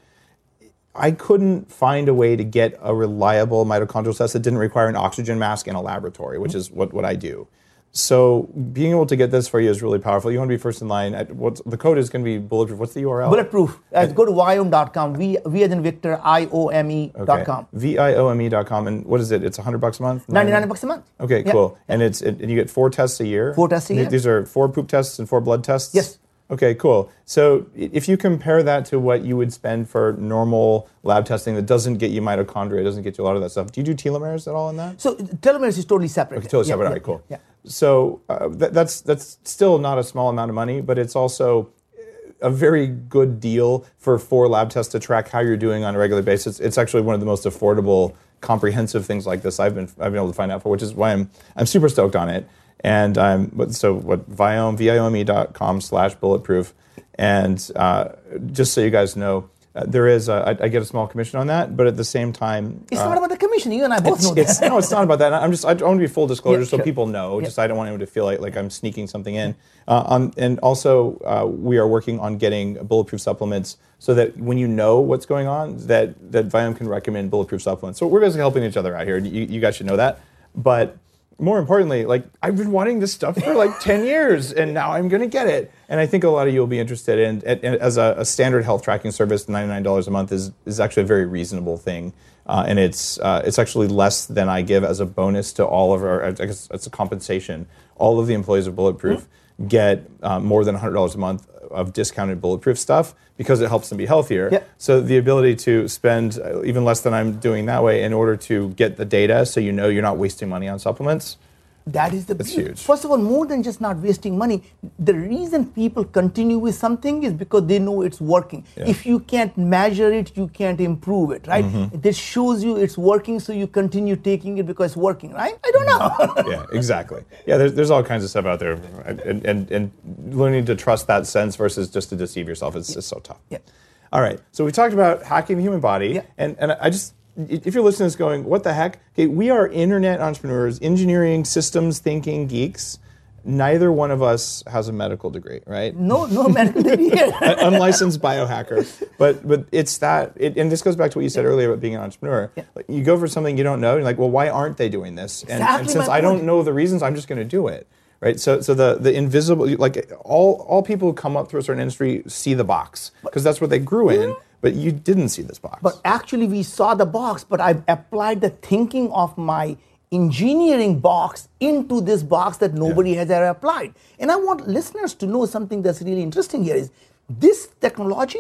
I couldn't find a way to get a reliable mitochondrial test that didn't require an oxygen mask in a laboratory, which is what, what I do. So being able to get this for you is really powerful. You want to be first in line. At what's, the code is going to be Bulletproof. What's the U R L? Bulletproof. Uh, go to viome dot com. V, v as in Victor, I O M E dot com. V I O M E dot com. And what is it? It's one hundred bucks a month? ninety-nine bucks a month. Okay, Yeah. cool. And it's it, and you get four tests a year? Four tests a Th- year. These are four poop tests and four blood tests? Yes. Okay, cool. So i- if you compare that to what you would spend for normal lab testing that doesn't get you mitochondria, doesn't get you a lot of that stuff, do you do telomeres at all in that? So telomeres is totally separate. Okay, totally Yeah, separate. yeah, All right, cool. Yeah. So uh, that, that's that's still not a small amount of money, but it's also a very good deal for four lab tests to track how you're doing on a regular basis. It's actually one of the most affordable, comprehensive things like this I've been I've been able to find out for, which is why I'm I'm super stoked on it. And um, but- so what Viome V I O M E dot com slash bulletproof, and uh, just so you guys know. Uh, there is, a, I, I get a small commission on that, but at the same time, It's uh, not about the commission. You and I both it's, know it's, that. no, it's not about that. I'm just, I want to be full disclosure Yeah, so sure. people know. Yeah. Just I don't want anyone to feel like, like I'm sneaking something in. Uh, um, and also, uh, we are working on getting bulletproof supplements so that when you know what's going on, that that Viome can recommend bulletproof supplements. So we're basically helping each other out here. You, you guys should know that. But more importantly, like I've been wanting this stuff for like ten years, and now I'm going to get it. And I think a lot of you will be interested in. And, and as a, a standard health tracking service, ninety-nine dollars a month is is actually a very reasonable thing, uh, and it's uh, it's actually less than I give as a bonus to all of our. I guess it's a compensation. All of the employees of Bulletproof mm-hmm. get uh, more than one hundred dollars a month of discounted Bulletproof stuff because it helps them be healthier. Yep. So the ability to spend even less than I'm doing that way in order to get the data, so you know you're not wasting money on supplements. That is the That's beauty. huge. First of all, more than just not wasting money, the reason people continue with something is because they know it's working. Yeah. If you can't measure it, you can't improve it, right? Mm-hmm. This shows you it's working, so you continue taking it because it's working, right? I don't know. Yeah, exactly. Yeah, there's, there's all kinds of stuff out there, and, and, and learning to trust that sense versus just to deceive yourself is, is so tough. Yeah. All right, so we talked about hacking the human body, Yeah. and, and I just, if you're listening to this going, what the heck? Okay, we are internet entrepreneurs, engineering, systems thinking geeks. Neither one of us has a medical degree, right? No, no medical degree here. An unlicensed biohacker. But but it's that, it, and this goes back to what you said earlier about being an entrepreneur. Yeah. Like, you go for something you don't know, and you're like, well, why aren't they doing this? And, and Exactly since my I don't point. know the reasons, I'm just going to do it. Right? So so the, the invisible, like all, all people who come up through a certain industry see the box, because that's what they grew in, but you didn't see this box. But actually, we saw the box, but I applied the thinking of my engineering box into this box that nobody Yeah. has ever applied. And I want listeners to know something that's really interesting here is this technology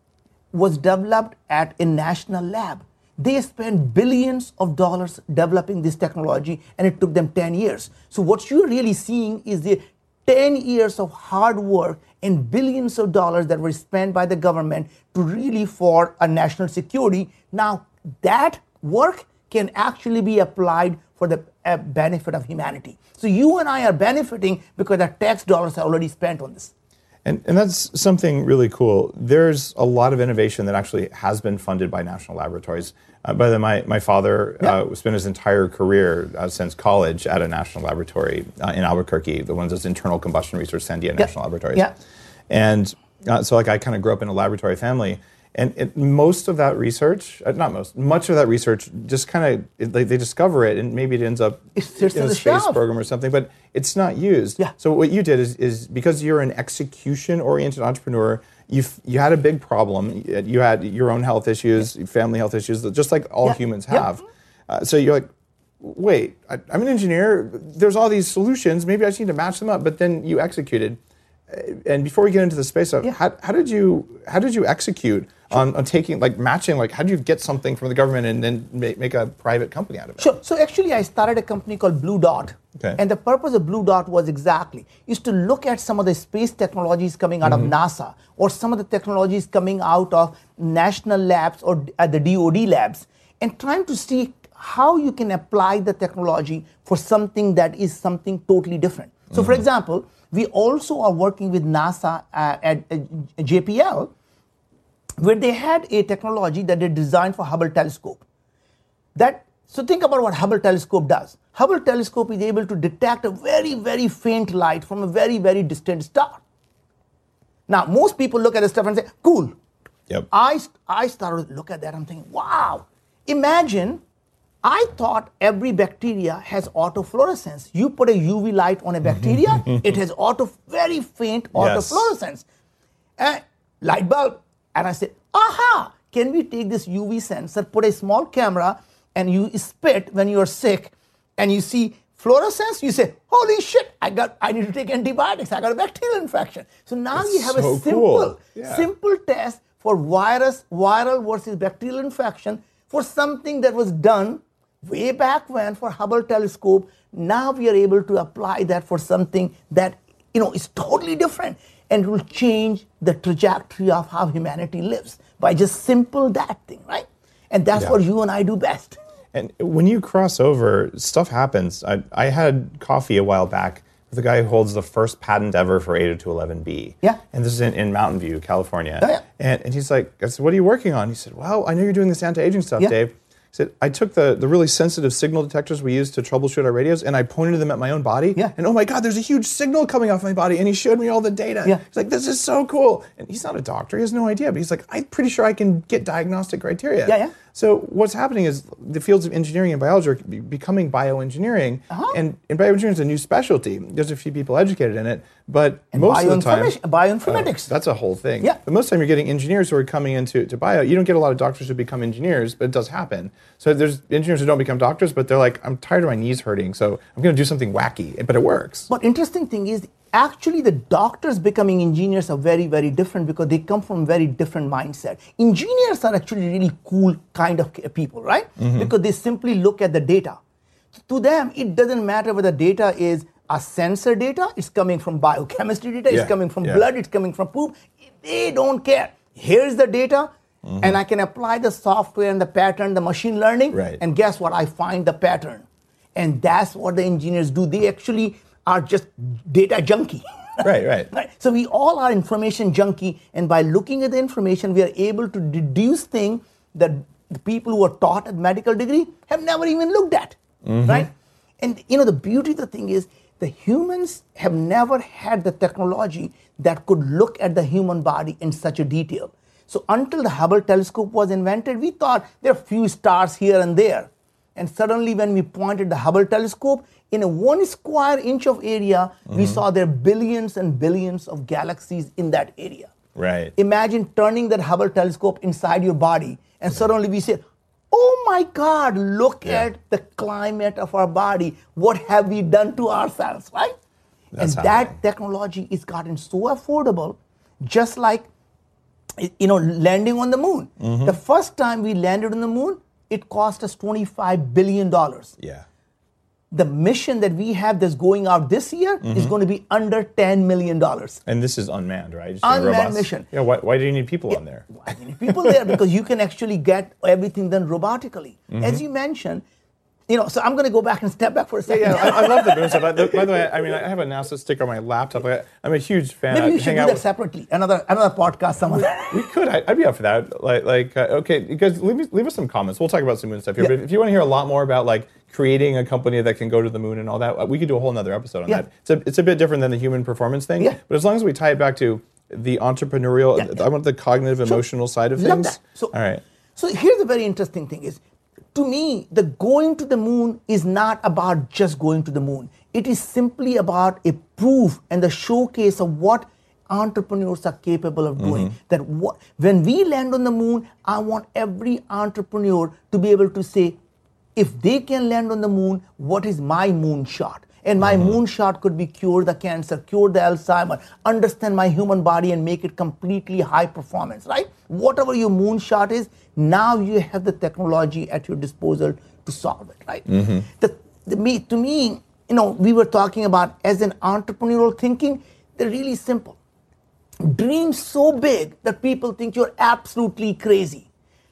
was developed at a national lab. They spent billions of dollars developing this technology, and it took them ten years. So what you're really seeing is the ten years of hard work and billions of dollars that were spent by the government to really for a national security. Now that work can actually be applied for the uh, benefit of humanity. So you and I are benefiting because our tax dollars are already spent on this. And, and that's something really cool. There's a lot of innovation that actually has been funded by national laboratories. Uh, by the way, my, my father Yeah. uh, spent his entire career uh, since college at a national laboratory uh, in Albuquerque, the one that's internal combustion research, Sandia National Laboratories. Yeah. And uh, so like I kind of grew up in a laboratory family. And it, most of that research, uh, not most, much of that research just kind of, they, they discover it and maybe it ends up It sits in on a the space shelf. program or something, but it's not used. Yeah. So what you did is, is because you're an execution-oriented entrepreneur, you you had a big problem. You had your own health issues, family health issues, just like all Yeah. humans Yeah. have. Uh, so you're like, wait, I, I'm an engineer. There's all these solutions. Maybe I just need to match them up. But then you executed. And before we get into the space of Yeah. how, how did you how did you execute on, on taking like matching like how do you get something from the government and then make, make a private company out of it? Sure. So actually, I started a company called Blue Dot. Okay. And the purpose of Blue Dot was exactly is to look at some of the space technologies coming out Mm-hmm. of NASA or some of the technologies coming out of national labs or at the D O D labs and trying to see how you can apply the technology for something that is something totally different. So, mm-hmm. for example, we also are working with NASA uh, at uh, J P L, where they had a technology that they designed for Hubble telescope. That so think about what Hubble telescope does. Hubble telescope is able to detect a very, very faint light from a very, very distant star. Now, most people look at this stuff and say, cool. Yep. I, I started to look at that, I'm thinking, wow. Imagine, I thought every bacteria has autofluorescence. You put a U V light on a bacteria, it has auto, very faint autofluorescence. Yes. And light bulb. And I said, aha, can we take this U V sensor, put a small camera, and you spit when you're sick, and you see fluorescence, you say, holy shit, I got, I need to take antibiotics, I got a bacterial infection. So now That's you have so a simple, cool. yeah. simple test for virus, viral versus bacterial infection for something that was done way back when for Hubble telescope. Now we are able to apply that for something that, you know, is totally different and will change the trajectory of how humanity lives by just simple that thing, right? And that's yeah. what you and I do best. And when you cross over, stuff happens. I, I had coffee a while back with a guy who holds the first patent ever for eight oh two eleven B. Yeah. And this is in, in Mountain View, California. Oh, yeah. And, and he's like, I said, what are you working on? He said, well, I know you're doing this anti-aging stuff, yeah. Dave. He said, I took the, the really sensitive signal detectors we use to troubleshoot our radios, and I pointed them at my own body. Yeah. And oh my God, there's a huge signal coming off my body. And he showed me all the data. Yeah. He's like, this is so cool. And he's not a doctor. He has no idea. But he's like, I'm pretty sure I can get diagnostic criteria. Yeah, yeah. So what's happening is the fields of engineering and biology are be- becoming bioengineering. Uh-huh. And, and bioengineering is a new specialty. There's a few people educated in it. But And most of the time... bioinformatics. Uh, that's a whole thing. Yeah. But most of the time you're getting engineers who are coming into to bio. You don't get a lot of doctors who become engineers, but it does happen. So there's engineers who don't become doctors, but they're like, I'm tired of my knees hurting, so I'm going to do something wacky. But it works. But interesting thing is, actually the doctors becoming engineers are very, very different because they come from very different mindset. Engineers are actually really cool kind of people, right? Mm-hmm. Because they simply look at the data. To them, it doesn't matter whether the data is a sensor data, it's coming from biochemistry data, yeah. it's coming from yeah. blood, it's coming from poop. They don't care. Here's the data, mm-hmm. and I can apply the software and the pattern, the machine learning, right. and guess what? I find the pattern. And that's what the engineers do. They actually are just data junkie. Right, right. right. So we all are information junkie, and by looking at the information, we are able to deduce things that the people who are taught at medical degree have never even looked at, mm-hmm. right? And you know, the beauty of the thing is, the humans have never had the technology that could look at the human body in such a detail. So until the Hubble telescope was invented, we thought there are a few stars here and there. And suddenly when we pointed the Hubble telescope, in a one square inch of area, mm-hmm. we saw there billions and billions of galaxies in that area. Right. Imagine turning that Hubble telescope inside your body, and suddenly we said, oh my God, look yeah. at the climate of our body. What have we done to ourselves, right? That's and that technology is gotten so affordable, just like, you know, landing on the moon. Mm-hmm. The first time we landed on the moon, it cost us twenty-five billion dollars. Yeah. The mission that we have that's going out this year mm-hmm. is going to be under ten million dollars. And this is unmanned, right? Just unmanned robots. mission. Yeah, why, why do you need people yeah, on there? Why do you need people there? Because you can actually get everything done robotically. Mm-hmm. As you mentioned, you know, so I'm going to go back and step back for a second. Yeah, yeah I, I love the moon stuff. By the, by the way, I mean, I have a NASA sticker on my laptop. I, I'm a huge fan. Maybe I we should hang do out that with, separately. Another another podcast, someone. We could. I, I'd be up for that. Like, like uh, okay, guys, leave, me, leave us some comments. We'll talk about some moon stuff here. Yeah. But if you want to hear a lot more about like creating a company that can go to the moon and all that, we could do a whole nother episode on yeah. that. It's a, it's a bit different than the human performance thing. Yeah. But as long as we tie it back to the entrepreneurial, yeah. I want the cognitive, so, emotional side of love things. That. So, all right. So here's the very interesting thing is, to me, the going to the moon is not about just going to the moon. It is simply about a proof and the showcase of what entrepreneurs are capable of doing. Mm-hmm. That what, when we land on the moon, I want every entrepreneur to be able to say, if they can land on the moon, what is my moonshot? And my mm-hmm. moonshot could be cure the cancer, cure the Alzheimer, understand my human body and make it completely high performance, right? Whatever your moonshot is, now you have the technology at your disposal to solve it, right? Mm-hmm. The, the, me, to me, you know, we were talking about as an entrepreneurial thinking, they're really simple. Dream so big that people think you're absolutely crazy.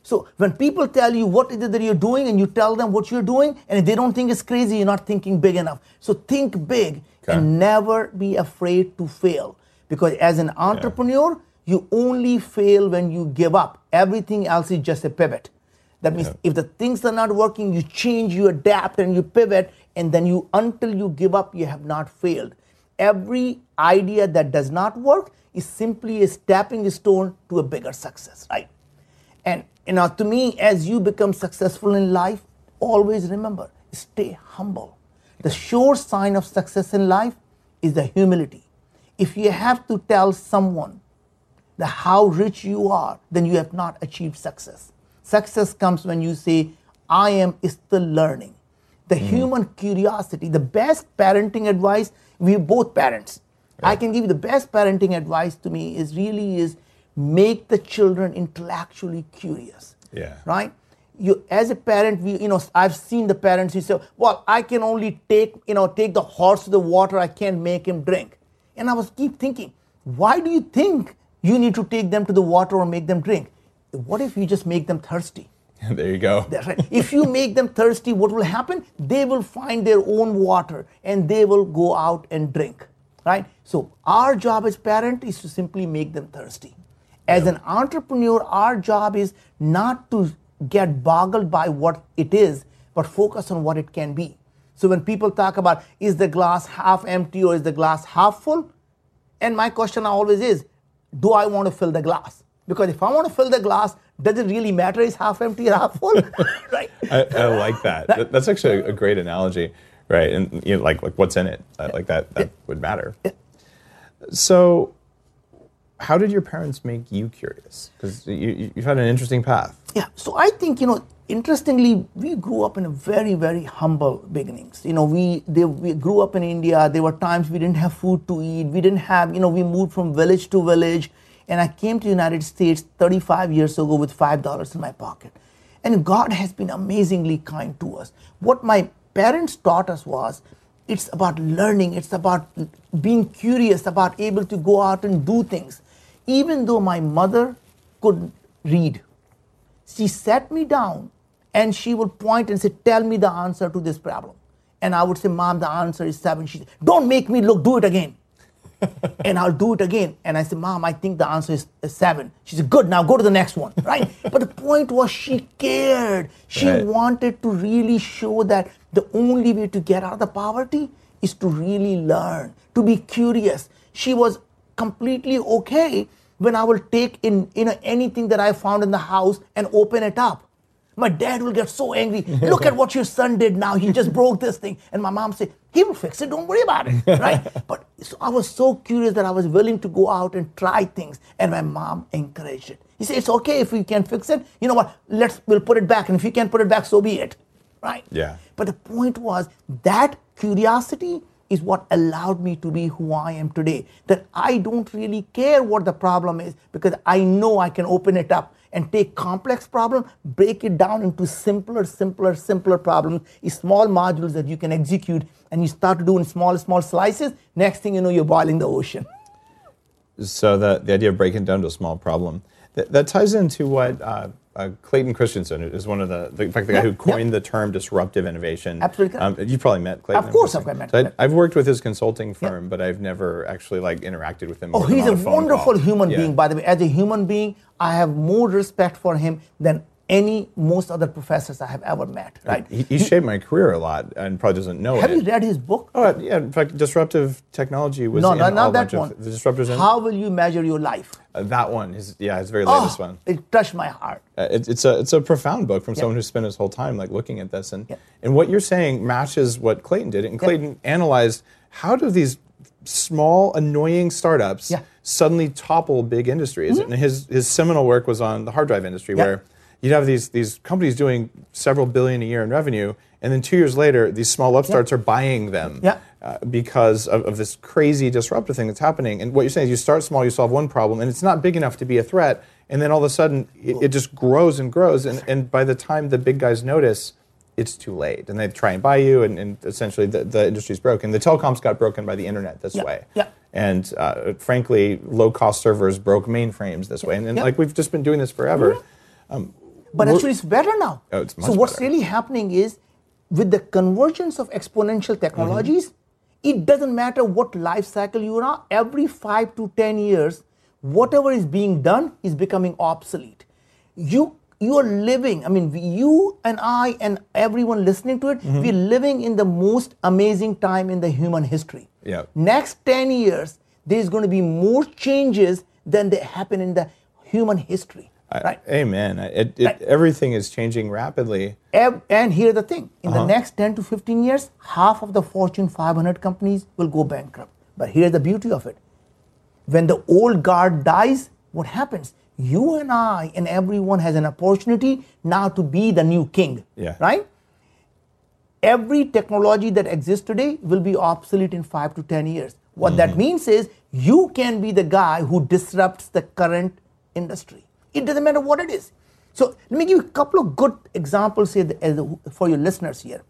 So when people tell you what is it that you're doing and you tell them what you're doing, and if they don't think it's crazy, you're not thinking big enough. So think big okay. and never be afraid to fail. Because as an entrepreneur, yeah. you only fail when you give up. Everything else is just a pivot. That means yeah. if the things are not working, you change, you adapt, and you pivot, and then you, until you give up, you have not failed. Every idea that does not work is simply a stepping stone to a bigger success, right? And you know, to me, as you become successful in life, always remember, stay humble. The sure sign of success in life is the humility. If you have to tell someone that how rich you are, then you have not achieved success. Success comes when you say, I am still learning. The mm. human curiosity, the best parenting advice, we're both parents. Yeah. I can give you the best parenting advice to me is really is make the children intellectually curious. Yeah. Right? You, as a parent, we, you know, I've seen the parents who say, well, I can only take, you know, take the horse to the water, I can't make him drink. And I was keep thinking, why do you think you need to take them to the water or make them drink? What if you just make them thirsty? There you go. That's right. If you make them thirsty, what will happen? They will find their own water and they will go out and drink, right? So our job as parent is to simply make them thirsty. As yeah. an entrepreneur, our job is not to get boggled by what it is, but focus on what it can be. So when people talk about, is the glass half empty or is the glass half full? And my question always is, do I want to fill the glass? Because if I want to fill the glass, does it really matter is half empty or half full? Right? I, I like that. that. That's actually a great analogy, right? And you know, like, like what's in it? Like that, that would matter. So how did your parents make you curious? Because you, you've had an interesting path. Yeah. So I think, you know, interestingly, we grew up in a very, very humble beginnings. You know, we they, we grew up in India. There were times we didn't have food to eat. We didn't have, you know, we moved from village to village. And I came to the United States thirty-five years ago with five dollars in my pocket. And God has been amazingly kind to us. What my parents taught us was, it's about learning. It's about being curious, about able to go out and do things. Even though my mother could read, she sat me down and she would point and say, tell me the answer to this problem. And I would say, Mom, the answer is seven. She said, don't make me look, do it again. And I'll do it again. And I said, Mom, I think the answer is seven. She said, good, now go to the next one, right? But the point was she cared. She right. wanted to really show that the only way to get out of the poverty is to really learn, to be curious. She was completely okay when I will take in, you know, anything that I found in the house and open it up. My dad will get so angry. Look at what your son did now. He just broke this thing. And my mom said, he will fix it. Don't worry about it. Right? But so I was so curious that I was willing to go out and try things. And my mom encouraged it. He said, it's okay if we can fix it. You know what? Let's, we'll put it back. And if you can't put it back, so be it. Right? Yeah. But the point was that curiosity is what allowed me to be who I am today. That I don't really care what the problem is because I know I can open it up and take complex problem, break it down into simpler, simpler, simpler problems, small modules that you can execute, and you start to do in small, small slices. Next thing you know, you're boiling the ocean. So the, the idea of breaking it down to a small problem, that, that ties into what uh, uh, Clayton Christensen is one of the, the in fact, the guy yeah, who coined yeah. the term disruptive innovation. Absolutely. Um, you've probably met Clayton. Of course I've met so him. I've worked with his consulting firm, yeah. but I've never actually like interacted with him. Oh, he's a, a wonderful call. human yeah. being, by the way. As a human being, I have more respect for him than any, most other professors I have ever met, right? He, he shaped my career a lot and probably doesn't know have it. Have you read his book? Oh, yeah. In fact, Disruptive Technology was no, in no, a not that bunch one. of the disruptors. In How will you measure your life? Uh, that one, his, yeah, his very latest oh, one. It touched my heart. Uh, it, it's a it's a profound book from yeah. someone who spent his whole time like looking at this, and yeah. and what you're saying matches what Clayton did. And Clayton yeah. analyzed how do these small, annoying startups yeah. suddenly topple big industries. Mm-hmm. And his his seminal work was on the hard drive industry, yeah. where you'd have these these companies doing several billion a year in revenue, and then two years later, these small upstarts yeah. are buying them yeah. uh, because of, of this crazy disruptive thing that's happening. And what you're saying is you start small, you solve one problem, and it's not big enough to be a threat, and then all of a sudden, it, it just grows and grows, and, and by the time the big guys notice, it's too late, and they try and buy you, and, and essentially the, the industry's broken. The telecoms got broken by the internet this yeah. way. Yeah. And uh, frankly, low-cost servers broke mainframes this way. And, and yeah. like we've just been doing this forever. Mm-hmm. Um, But actually it's better now. Oh, it's much so what's better. really happening is, with the convergence of exponential technologies, mm-hmm. it doesn't matter what life cycle you are on, every five to ten years, whatever is being done is becoming obsolete. You you are living, I mean, you and I and everyone listening to it, mm-hmm. we're living in the most amazing time in the human history. Yeah. Next ten years, there's going to be more changes than they happen in the human history. I, right? Amen. It, it, Right. Everything is changing rapidly. Ev- And here's the thing, in Uh-huh. the next ten to fifteen years, half of the Fortune five hundred companies will go bankrupt. But here's the beauty of it. When the old guard dies, what happens? You and I and everyone has an opportunity now to be the new king, Yeah. right? Every technology that exists today will be obsolete in five to ten years. What that means is you can be the guy who disrupts the current industry. It doesn't matter what it is. So let me give you a couple of good examples here as a- for your listeners here.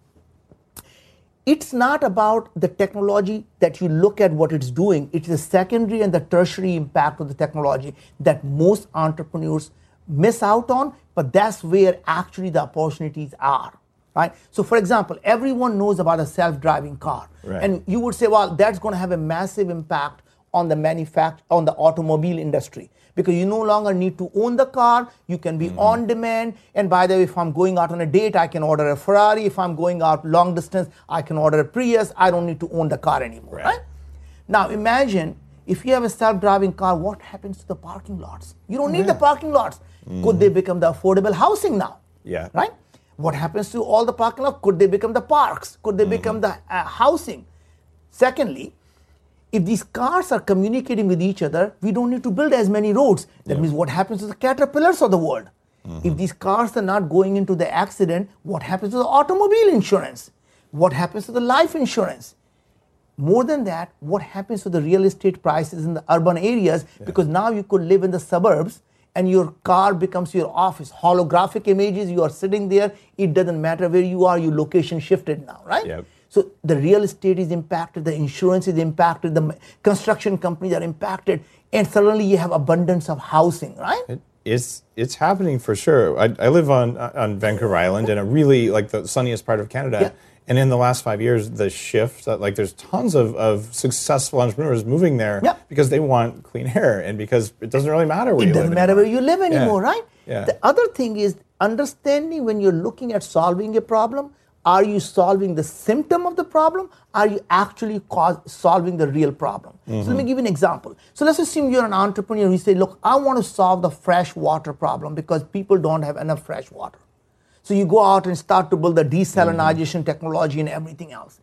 It's not about the technology that you look at what it's doing. It's the secondary and the tertiary impact of the technology that most entrepreneurs miss out on, but that's where actually the opportunities are. Right? So for example, everyone knows about a self-driving car. Right. And you would say, well, that's going to have a massive impact on the manufact- on the automobile industry. Because you no longer need to own the car, you can be mm-hmm. on demand. And by the way, if I'm going out on a date, I can order a Ferrari. If I'm going out long distance, I can order a Prius. I don't need to own the car anymore. Right. Right? Now imagine if you have a self-driving car, what happens to the parking lots? You don't need Yeah. the parking lots. Mm-hmm. Could they become the affordable housing now? Yeah. Right? What happens to all the parking lots? Could they become the parks? Could they mm-hmm. become the uh, housing? Secondly, if these cars are communicating with each other, we don't need to build as many roads. That Yeah. means what happens to the caterpillars of the world? Mm-hmm. If these cars are not going into the accident, what happens to the automobile insurance? What happens to the life insurance? More than that, what happens to the real estate prices in the urban areas? Yeah. Because now you could live in the suburbs and your car becomes your office. Holographic images, you are sitting there. It doesn't matter where you are, your location shifted now, right? Yep. So the real estate is impacted, the insurance is impacted, the construction companies are impacted, and suddenly you have abundance of housing, right? It, it's it's happening for sure. I, I live on on Vancouver Island in a really like the sunniest part of Canada. Yeah. And in the last five years, the shift, that, like there's tons of, of successful entrepreneurs moving there Yeah. because they want clean air and because it doesn't really matter where It you live doesn't matter anymore. where you live anymore, Yeah. right? Yeah. The other thing is understanding when you're looking at solving a problem, are you solving the symptom of the problem? Are you actually cause, solving the real problem? Mm-hmm. So let me give you an example. So let's assume you're an entrepreneur. You say, look, I want to solve the fresh water problem because people don't have enough fresh water. So you go out and start to build the desalination mm-hmm. technology and everything else.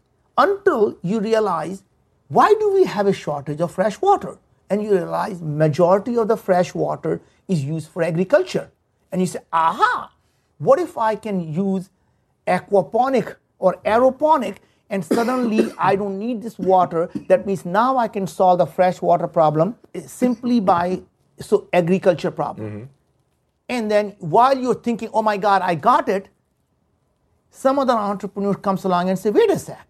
Until you realize, why do we have a shortage of fresh water? And you realize majority of the fresh water is used for agriculture. And you say, aha, what if I can use aquaponic or aeroponic and suddenly I don't need this water? That means now I can solve the fresh water problem simply by so agriculture problem. Mm-hmm. And then while you're thinking, oh my God, I got it, some other entrepreneur comes along and say, wait a sec.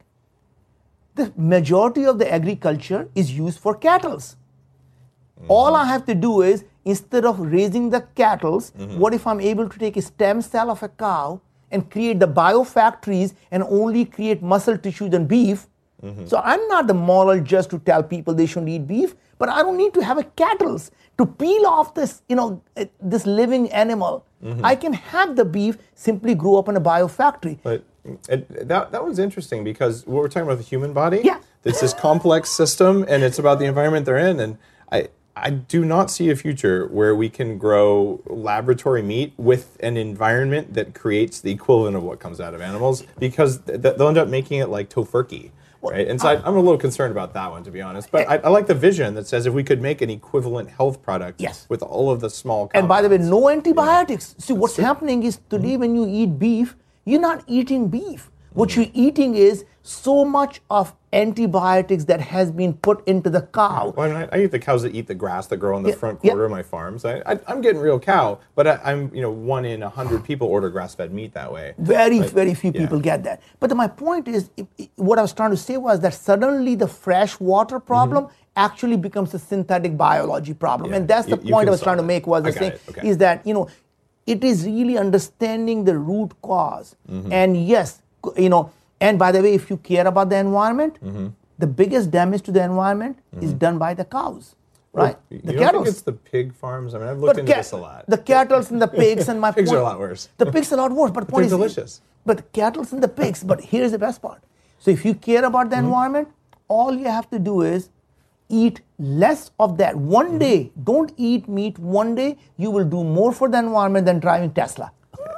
The majority of the agriculture is used for cattle. Mm-hmm. All I have to do is, instead of raising the cattle, mm-hmm. what if I'm able to take a stem cell of a cow and create the biofactories and only create muscle tissues and beef? Mm-hmm. So I'm not the moral judge to tell people they shouldn't eat beef, but I don't need to have a cattle to peel off this, you know, this living animal. Mm-hmm. I can have the beef simply grow up in a biofactory. But it, that that was interesting because what we're talking about the human body. Yeah. It's this complex system, and it's about the environment they're in. And I I do not see a future where we can grow laboratory meat with an environment that creates the equivalent of what comes out of animals, because th- they'll end up making it like tofurkey. Right? And so I, I'm a little concerned about that one, to be honest. But I, I like the vision that says if we could make an equivalent health product yes. with all of the small compounds. And by the way, no antibiotics. Yeah. See, what's so, happening is today mm-hmm. when you eat beef, you're not eating beef. What mm-hmm. you're eating is so much of antibiotics that has been put into the cow. Well, I, mean, I, I eat the cows that eat the grass that grow on the yeah, front quarter yeah. of my farms. I, I, I'm getting real cow, but I, I'm, you know, one in a hundred people order grass-fed meat that way. Very, but, very few yeah. people get that. But my point is, it, it, what I was trying to say was that suddenly the fresh water problem mm-hmm. actually becomes a synthetic biology problem. Yeah. And that's the you, point you I was trying to it. make was the I saying, okay. is that, you know, It is really understanding the root cause. Mm-hmm. And yes, you know, and by the way, if you care about the environment, mm-hmm. the biggest damage to the environment mm-hmm. is done by the cows, right? Well, the you cattle. don't think it's the pig farms? I mean, I've looked but into ca- this a lot. The cattle and the pigs and my pigs point, are a lot worse. The pigs are a lot worse, but, but point they're is, delicious. But the cattle and the pigs. But here's the best part. So if you care about the mm-hmm. environment, all you have to do is eat less of that. One mm-hmm. day, don't eat meat. One day, you will do more for the environment than driving Tesla.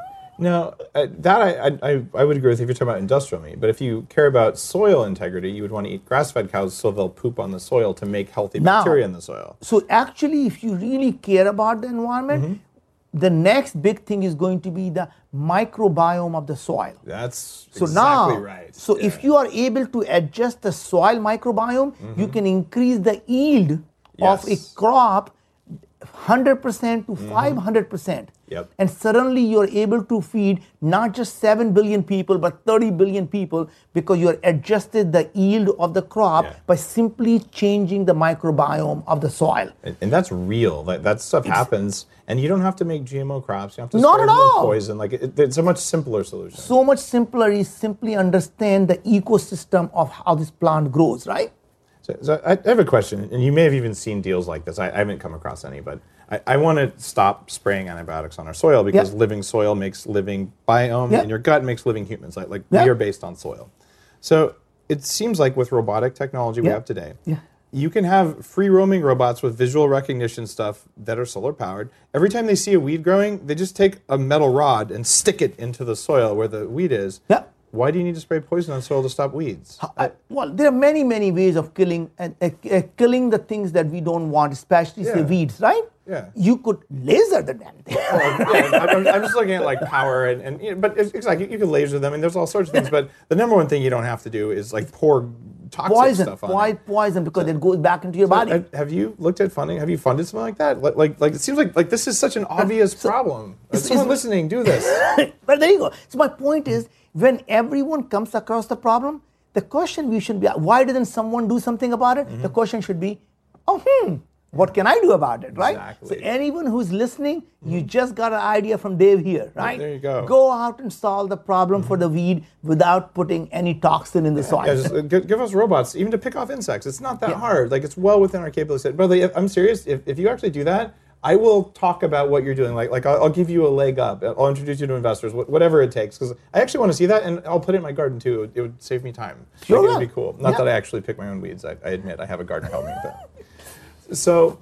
Now, uh, that I, I I would agree with if you're talking about industrial meat. But if you care about soil integrity, you would want to eat grass-fed cows so they'll poop on the soil to make healthy now, bacteria in the soil. So actually, if you really care about the environment, mm-hmm. the next big thing is going to be the microbiome of the soil. That's so exactly now, right. So yeah. if you are able to adjust the soil microbiome, mm-hmm. you can increase the yield yes. of a crop one hundred percent to mm-hmm. five hundred percent. Yep. And suddenly you're able to feed not just seven billion people, but thirty billion people because you're adjusted the yield of the crop yeah. by simply changing the microbiome of the soil. And, and that's real. That, that stuff it's, happens. And you don't have to make G M O crops. You have to not spray at all. poison. Like it, it's a much simpler solution. So much simpler is simply understand the ecosystem of how this plant grows, right? So, so I have a question, and you may have even seen deals like this. I, I haven't come across any, but I, I want to stop spraying antibiotics on our soil because yep. living soil makes living biome, yep. and your gut makes living humans. Like, like yep. we are based on soil. So it seems like with robotic technology we yep. have today, yeah. you can have free roaming robots with visual recognition stuff that are solar powered. Every time they see a weed growing, they just take a metal rod and stick it into the soil where the weed is. Yep. Why do you need to spray poison on soil to stop weeds? Uh, well, there are many, many ways of killing uh, uh, uh, killing the things that we don't want, especially yeah. say weeds, right? Yeah. You could laser the damn thing. Well, yeah, I'm, I'm just looking at like power and, and you know, but it's, it's like you, you can laser them and there's all sorts of things. But the number one thing you don't have to do is like pour toxic poison, stuff on why it. Poison because so, it goes back into your so body. Have, have you looked at funding? Have you funded something like that? Like, like, like it seems like like this is such an obvious so, problem. It's, Someone it's, listening, do this. But there you go. So my point is, when everyone comes across the problem, the question we should be, why didn't someone do something about it? Mm-hmm. The question should be, oh, hmm, what can I do about it, right? Exactly. So anyone who's listening, mm-hmm. you just got an idea from Dave here, right? There you go. Go out and solve the problem mm-hmm. for the weed without putting any toxin in the yeah, soil. Yeah, just give, give us robots, even to pick off insects. It's not that yeah. hard. Like, it's well within our capabilities. Brother, I'm serious. If, if you actually do that, I will talk about what you're doing. Like, like I'll, I'll give you a leg up. I'll introduce you to investors, whatever it takes. Because I actually want to see that, and I'll put it in my garden too. It would, it would save me time. Sure, like, yeah. it would be cool. Not yeah. that I actually pick my own weeds. I, I admit I have a gardener help me with that. So,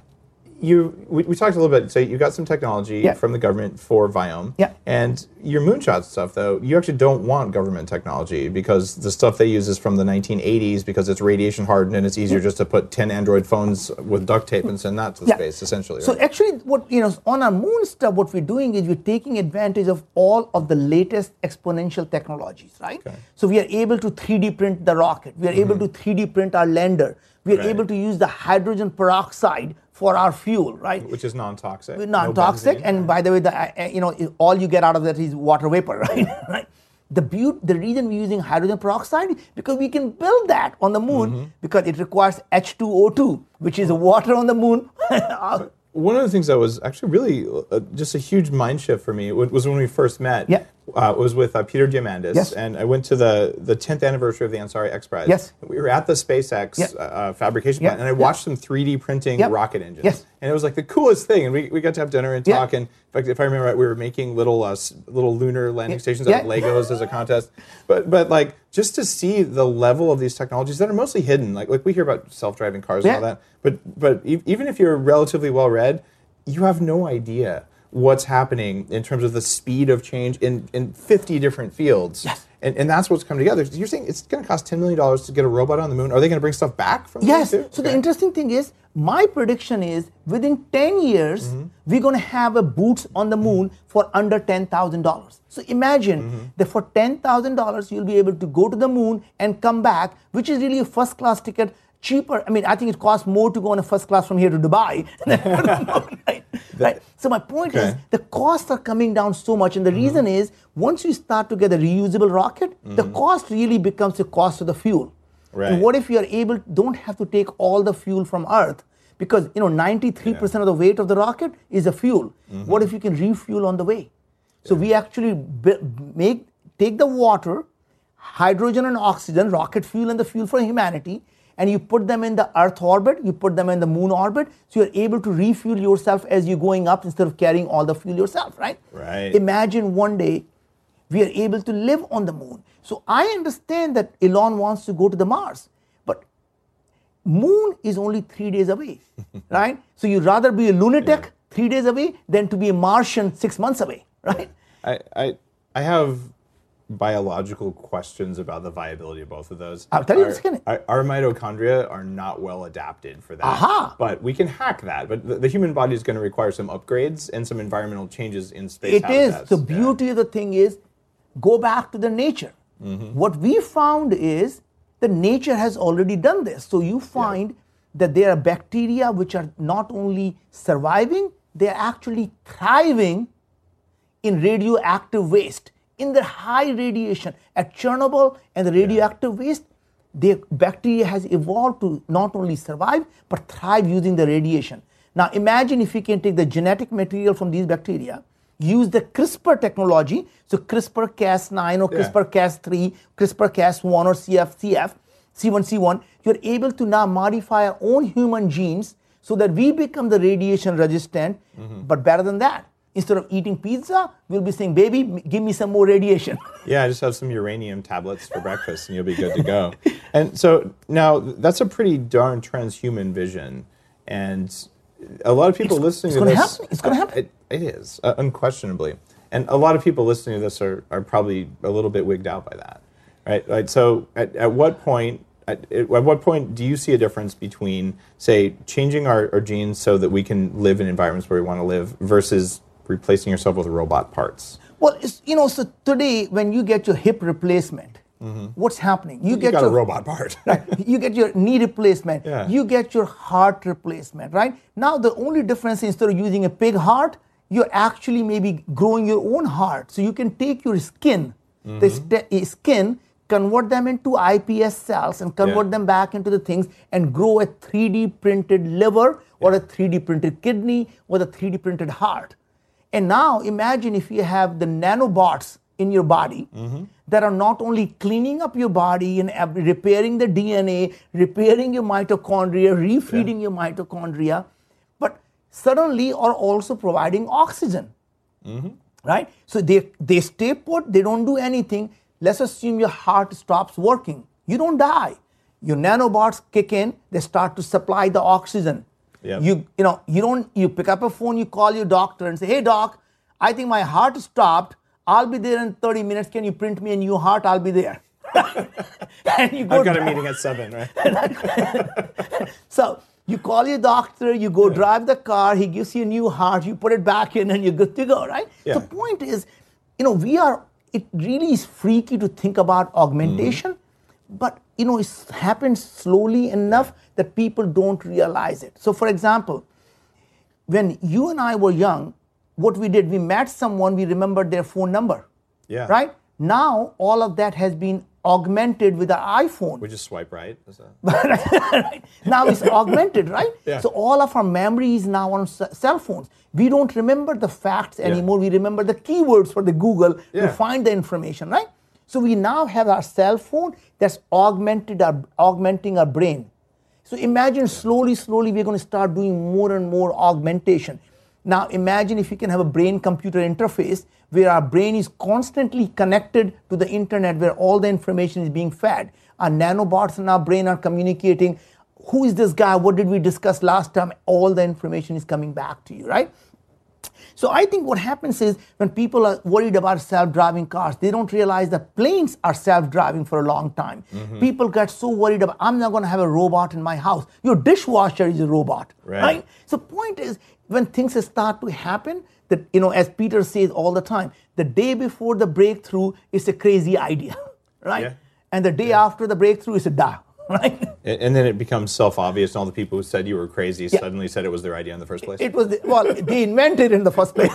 you we, we talked a little bit. So you got some technology yeah. from the government for Viome. Yeah. And your moonshot stuff, though, you actually don't want government technology because the stuff they use is from the nineteen eighties because it's radiation hardened and it's easier yeah. just to put ten Android phones with duct tape and send that to yeah. space, essentially. So right? actually, what you know, on our moon stuff, what we're doing is we're taking advantage of all of the latest exponential technologies, right? Okay. So we are able to three D print the rocket. We are mm-hmm. able to three D print our lander. We are right. able to use the hydrogen peroxide for our fuel, right? Which is non-toxic. Non-toxic, no and by the way, the, uh, you know, all you get out of that is water vapor, right? right. The beauty, the reason we're using hydrogen peroxide because we can build that on the moon mm-hmm. because it requires H two O two, which is water on the moon. One of the things that was actually really uh, just a huge mind shift for me was when we first met. Yeah. Uh, was with uh, Peter Diamandis, yes. and I went to the, the tenth anniversary of the Ansari X Prize. Yes. We were at the SpaceX yeah. uh, fabrication yeah. plant, and I watched yeah. them three D printing yeah. rocket engines. Yes. And it was like the coolest thing, and we, we got to have dinner and talk, yeah. and in fact, if I remember right, we were making little uh, little lunar landing yeah. stations yeah. out of Legos as a contest. But but like, just to see the level of these technologies that are mostly hidden, like like we hear about self-driving cars yeah. and all that, but, but e- even if you're relatively well-read, you have no idea what's happening in terms of the speed of change in, in fifty different fields. Yes. And, and that's what's coming together. You're saying it's going to cost ten million dollars to get a robot on the moon. Are they going to bring stuff back from the yes. moon too? So okay. the interesting thing is, my prediction is within ten years, mm-hmm. we're going to have a boots on the moon for under ten thousand dollars. So imagine mm-hmm. that for ten thousand dollars, you'll be able to go to the moon and come back, which is really a first class ticket. Cheaper. I mean, I think it costs more to go on a first class from here to Dubai. right? right? So my point okay. is, the costs are coming down so much, and the mm-hmm. reason is, once you start to get a reusable rocket, mm-hmm. the cost really becomes the cost of the fuel. Right. And what if you are able, don't have to take all the fuel from Earth, Because you know, ninety-three percent yeah. of the weight of the rocket is the fuel. Mm-hmm. What if you can refuel on the way? So yeah. we actually b- make take the water, hydrogen and oxygen, rocket fuel and the fuel for humanity, and you put them in the Earth orbit, you put them in the moon orbit, so you're able to refuel yourself as you're going up instead of carrying all the fuel yourself, right? Right. Imagine one day we are able to live on the moon. So I understand that Elon wants to go to the Mars, but moon is only three days away, right? So you'd rather be a lunatic yeah. three days away than to be a Martian six months away, right? I, I, I have biological questions about the viability of both of those. I'll tell you our, in a second. Our, our mitochondria are not well adapted for that. Aha. But we can hack that. But the, the human body is going to require some upgrades and some environmental changes in space It habitats. is. The beauty yeah. of the thing is, go back to the nature. Mm-hmm. What we found is that nature has already done this. So you find yeah. that there are bacteria which are not only surviving, they are actually thriving in radioactive waste. In the high radiation at Chernobyl and the radioactive yeah. waste, the bacteria has evolved to not only survive, but thrive using the radiation. Now imagine if you can take the genetic material from these bacteria, use the CRISPR technology, so CRISPR Cas nine or CRISPR yeah. Cas three, CRISPR Cas one or C F C F, C one C one, you're able to now modify our own human genes so that we become the radiation resistant, mm-hmm. but better than that. Instead of eating pizza, we'll be saying, baby, give me some more radiation. Yeah, just have some uranium tablets for breakfast and you'll be good to go. And so now that's a pretty darn transhuman vision. And a lot of people it's, listening it's to this... Happen. It's going to happen. It, it is, uh, unquestionably. And a lot of people listening to this are, are probably a little bit wigged out by that. Right? Right. So at, at what point... At, at what point do you see a difference between, say, changing our, our genes so that we can live in environments where we want to live versus replacing yourself with robot parts? Well, it's, you know, so today when you get your hip replacement, mm-hmm. what's happening? You, you get got your, a robot part. Right. You get your knee replacement. Yeah. You get your heart replacement, right? Now the only difference is instead of using a pig heart, you're actually maybe growing your own heart. So you can take your skin, mm-hmm. the st- skin, convert them into I P S cells and convert yeah. them back into the things and grow a three D printed liver or yeah. a three D printed kidney or a three D printed heart. And now imagine if you have the nanobots in your body mm-hmm. that are not only cleaning up your body and repairing the D N A, repairing your mitochondria, refeeding yeah. your mitochondria, but suddenly are also providing oxygen, mm-hmm. right? So they, they stay put, they don't do anything. Let's assume your heart stops working. You don't die. Your nanobots kick in, they start to supply the oxygen. Yep. You you know, you don't you pick up a phone, you call your doctor and say, hey doc, I think my heart stopped. I'll be there in thirty minutes. Can you print me a new heart? I'll be there. and you go I've got drive. a meeting at seven, right? So you call your doctor, you go drive the car, he gives you a new heart, you put it back in and you're good to go, right? Yeah. The point is, you know, we are it really is freaky to think about augmentation, mm-hmm. but you know, it happens slowly enough that people don't realize it. So for example, when you and I were young, what we did, we met someone, we remembered their phone number. Yeah. Right? Now, all of that has been augmented with our iPhone. We just swipe right. right? Now it's augmented, right? Yeah. So all of our memory is now on s- cell phones. We don't remember the facts anymore. Yeah. We remember the keywords for the Google yeah. to find the information, right? So we now have our cell phone that's augmented our, augmenting our brain. So imagine slowly, slowly we're going to start doing more and more augmentation. Now imagine if you can have a brain-computer interface where our brain is constantly connected to the internet where all the information is being fed. Our nanobots in our brain are communicating. Who is this guy? What did we discuss last time? All the information is coming back to you, right? So I think what happens is when people are worried about self-driving cars, they don't realize that planes are self-driving for a long time. Mm-hmm. People get so worried about, I'm not going to have a robot in my house. Your dishwasher is a robot, right? right? So point is, when things start to happen, that, you know, as Peter says all the time, the day before the breakthrough is a crazy idea, right? Yeah. And the day yeah. after the breakthrough is a duh, right? And then it becomes self-obvious, and all the people who said you were crazy yeah. suddenly said it was their idea in the first place. It was, the, well, they invented it in the first place.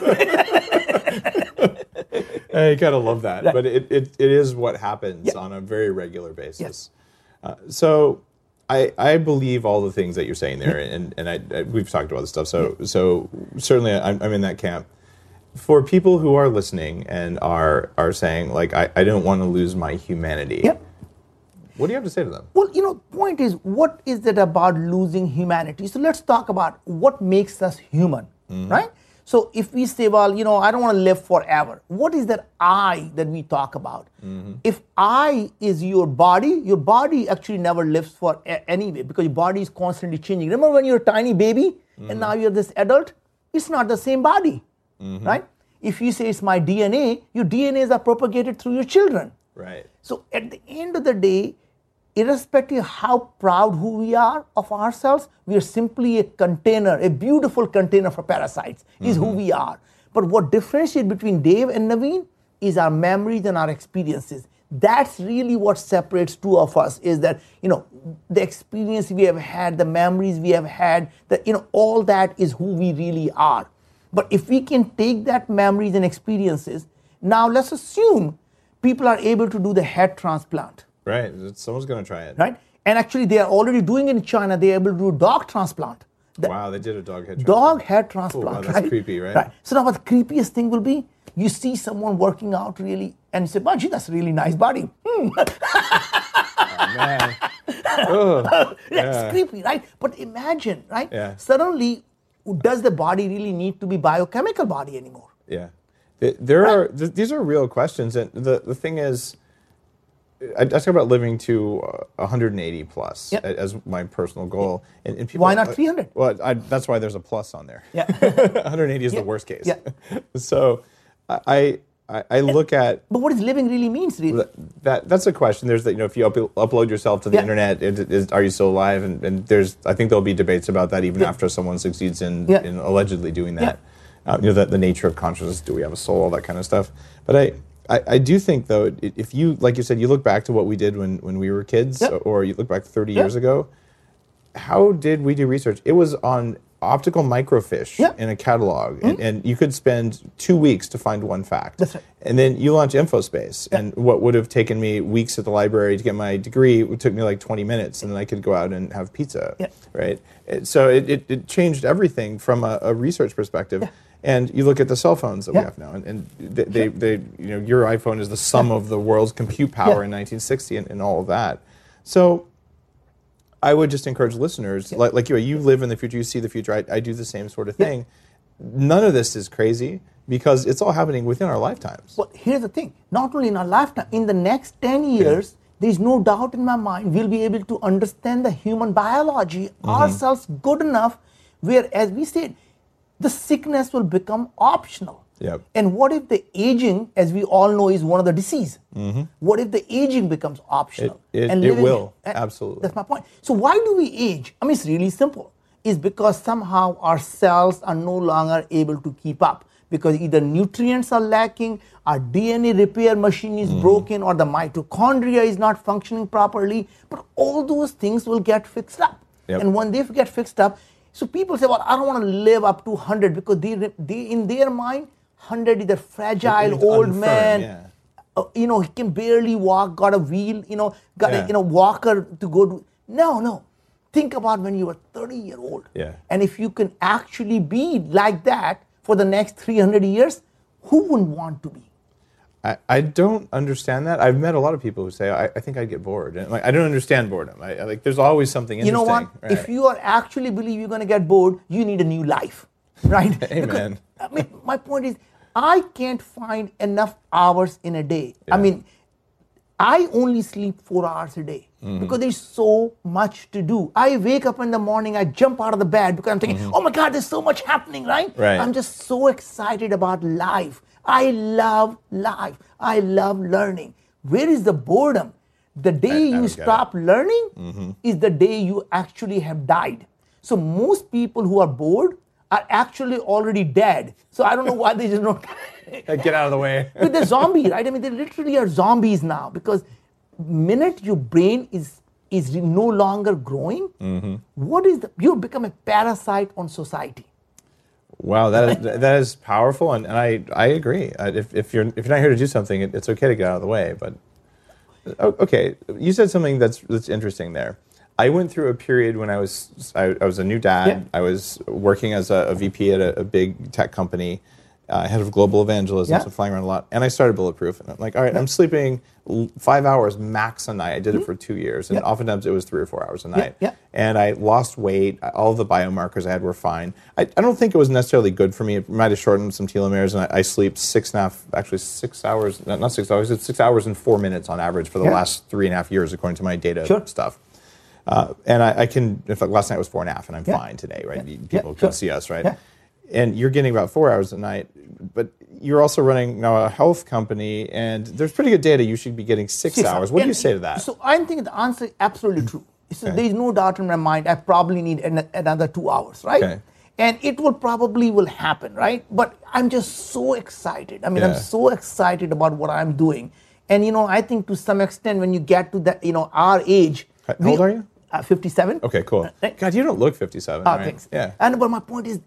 I kind of love that, right. but it, it, it is what happens yeah. on a very regular basis. Yes. Uh, so I, I believe all the things that you're saying there, and, and I, I, we've talked about this stuff, so so certainly I'm, I'm in that camp. For people who are listening and are are saying, like, I, I don't want to lose my humanity, Yep. what do you have to say to them? Well, you know, point is, what is it about losing humanity? So let's talk about what makes us human, mm-hmm. right? So if we say, well, you know, I don't want to live forever, what is that I that we talk about? Mm-hmm. If I is your body, your body actually never lives for a- anyway because your body is constantly changing. Remember when you're a tiny baby mm-hmm. and now you're this adult? It's not the same body, mm-hmm. right? If you say it's my D N A, your D N As are propagated through your children. Right. So at the end of the day, irrespective of how proud who we are of ourselves, we are simply a container, a beautiful container for parasites, is mm-hmm. who we are. But what differentiates between Dave and Naveen is our memories and our experiences. That's really what separates two of us, is that, you know, the experience we have had, the memories we have had, that, you know, all that is who we really are. But if we can take that memories and experiences, now let's assume people are able to do the head transplant. Right, someone's going to try it. Right, and actually they are already doing it in China. They are able to do a dog transplant. The wow, they did a dog head transplant. Dog head transplant, Ooh, wow, that's right? creepy, right? Right. So now what the creepiest thing will be, you see someone working out really, and you say, well, gee, that's a really nice body. Hmm. Oh, man. Oh, yeah, yeah. It's creepy, right? But imagine, right? Yeah. Suddenly, does the body really need to be biochemical body anymore? Yeah. There Right. are, th- these are real questions, and the, the thing is, I, I talk about living to uh, one hundred eighty plus Yep. as my personal goal. And, and people, Why not three hundred? Well, I, that's why there's a plus on there. Yeah. one hundred eighty is Yeah. the worst case. Yeah. So I, I I look at But what is living really means, really? that, that. That's a question. There's that, you know, if you up, upload yourself to the Yeah. internet, is, is, are you still alive? And, and there's, I think there'll be debates about that even Yeah. after someone succeeds in, Yeah. in allegedly doing that. Yeah. Uh, you know, the, the nature of consciousness. Do we have a soul? All that kind of stuff. But I. I, I do think, though, if you, like you said, you look back to what we did when, when we were kids, Yep. or you look back thirty Yep. years ago, how did we do research? It was on optical microfiche Yep. in a catalog, mm-hmm. and, and you could spend two weeks to find one fact. That's right. And then you launch InfoSpace, Yep. and what would have taken me weeks at the library to get my degree, it took me like twenty minutes, and then I could go out and have pizza, Yep. right? It, so it, it, it changed everything from a, a research perspective. Yeah. And you look at the cell phones that Yeah. we have now, and, and they, they, they, you know, your iPhone is the sum of the world's compute power Yeah. in nineteen sixty, and, and all of that. So, I would just encourage listeners, Yeah. like, like you, you live in the future, you see the future. I, I do the same sort of Yeah. thing. None of this is crazy because it's all happening within our lifetimes. Well, here's the thing. Not only in our lifetime, in the next ten years, there's no doubt in my mind we'll be able to understand the human biology Mm-hmm. ourselves good enough where, as we said, the sickness will become optional. Yep. And what if the aging, as we all know, is one of the disease? Mm-hmm. What if the aging becomes optional? It- it- it living- will, and absolutely. That's my point. So why do we age? I mean, it's really simple. It's because somehow our cells are no longer able to keep up, because either nutrients are lacking, our D N A repair machine is Mm-hmm. broken, or the mitochondria is not functioning properly. But all those things will get fixed up. Yep. And when they get fixed up, so people say, well, I don't want to live up to one hundred, because they, they in their mind, one hundred is a fragile It's old unfirm, man. yeah. Uh, you know, he can barely walk, got a wheel, you know, got Yeah. a you know walker to go to. No, no. Think about when you were thirty year old. Yeah. And if you can actually be like that for the next three hundred years, who wouldn't want to be? I, I don't understand that. I've met a lot of people who say, I, I think I'd get bored. And like, I don't understand boredom. I, I, like, there's always something You interesting. know what? Right. If you are actually believe you're going to get bored, you need a new life, right? Amen. Because, I mean, my point is, I can't find enough hours in a day. I Yeah. mean, I only sleep four hours a day Mm-hmm. because there's so much to do. I wake up in the morning, I jump out of the bed because I'm thinking, oh my God, there's so much happening, right? Mm-hmm. Right. I'm just so excited about life. I love life. I love learning. Where is the boredom? The day I you don't get stop learning is the day you actually have died. So most people who are bored are actually already dead. So I don't know why they just don't. Get out of the way. With the zombie, right? I mean, they literally are zombies now, because minute your brain is is no longer growing, what is the, you become a parasite on society. Wow, that is, that is powerful, and, and I, I agree. Uh, If, if you're if you're not here to do something, it, it's okay to get out of the way. But o- okay, you said something that's that's interesting there. I went through a period when I was I, I was a new dad. Yeah. I was working as a, a V P at a, a big tech company, uh, head of global evangelism, Yeah. so flying around a lot. And I started Bulletproof, and I'm like, all right, I'm sleeping l- five hours max a night. I did it for two years, and Yeah. oftentimes it was three or four hours a night. yeah. And I lost weight. All of the biomarkers I had were fine. I, I don't think it was necessarily good for me. It might have shortened some telomeres, and I, I sleep six and a half, actually six hours, not, not six hours, it's six hours and four minutes on average for the Yeah. last three and a half years, according to my data Sure. stuff. Uh, and I, I can, in fact, last night was four and a half, and I'm Yeah. fine today, right? Yeah. People Yeah, can sure. see us, right? Yeah. And you're getting about four hours a night, but you're also running now a health company, and there's pretty good data. You should be getting six, Six hours. What do And you say to that? So I think the answer is absolutely true. So there is no doubt in my mind. I probably need an, another two hours, right? Okay. And it will probably will happen, right? But I'm just so excited. I mean, Yeah. I'm so excited about what I'm doing. And you know, I think to some extent, when you get to that, you know, our age, How old are you? Uh, fifty-seven. Okay, cool. Right. God, you don't look fifty-seven, Ah, right? thanks. Yeah. And but my point is,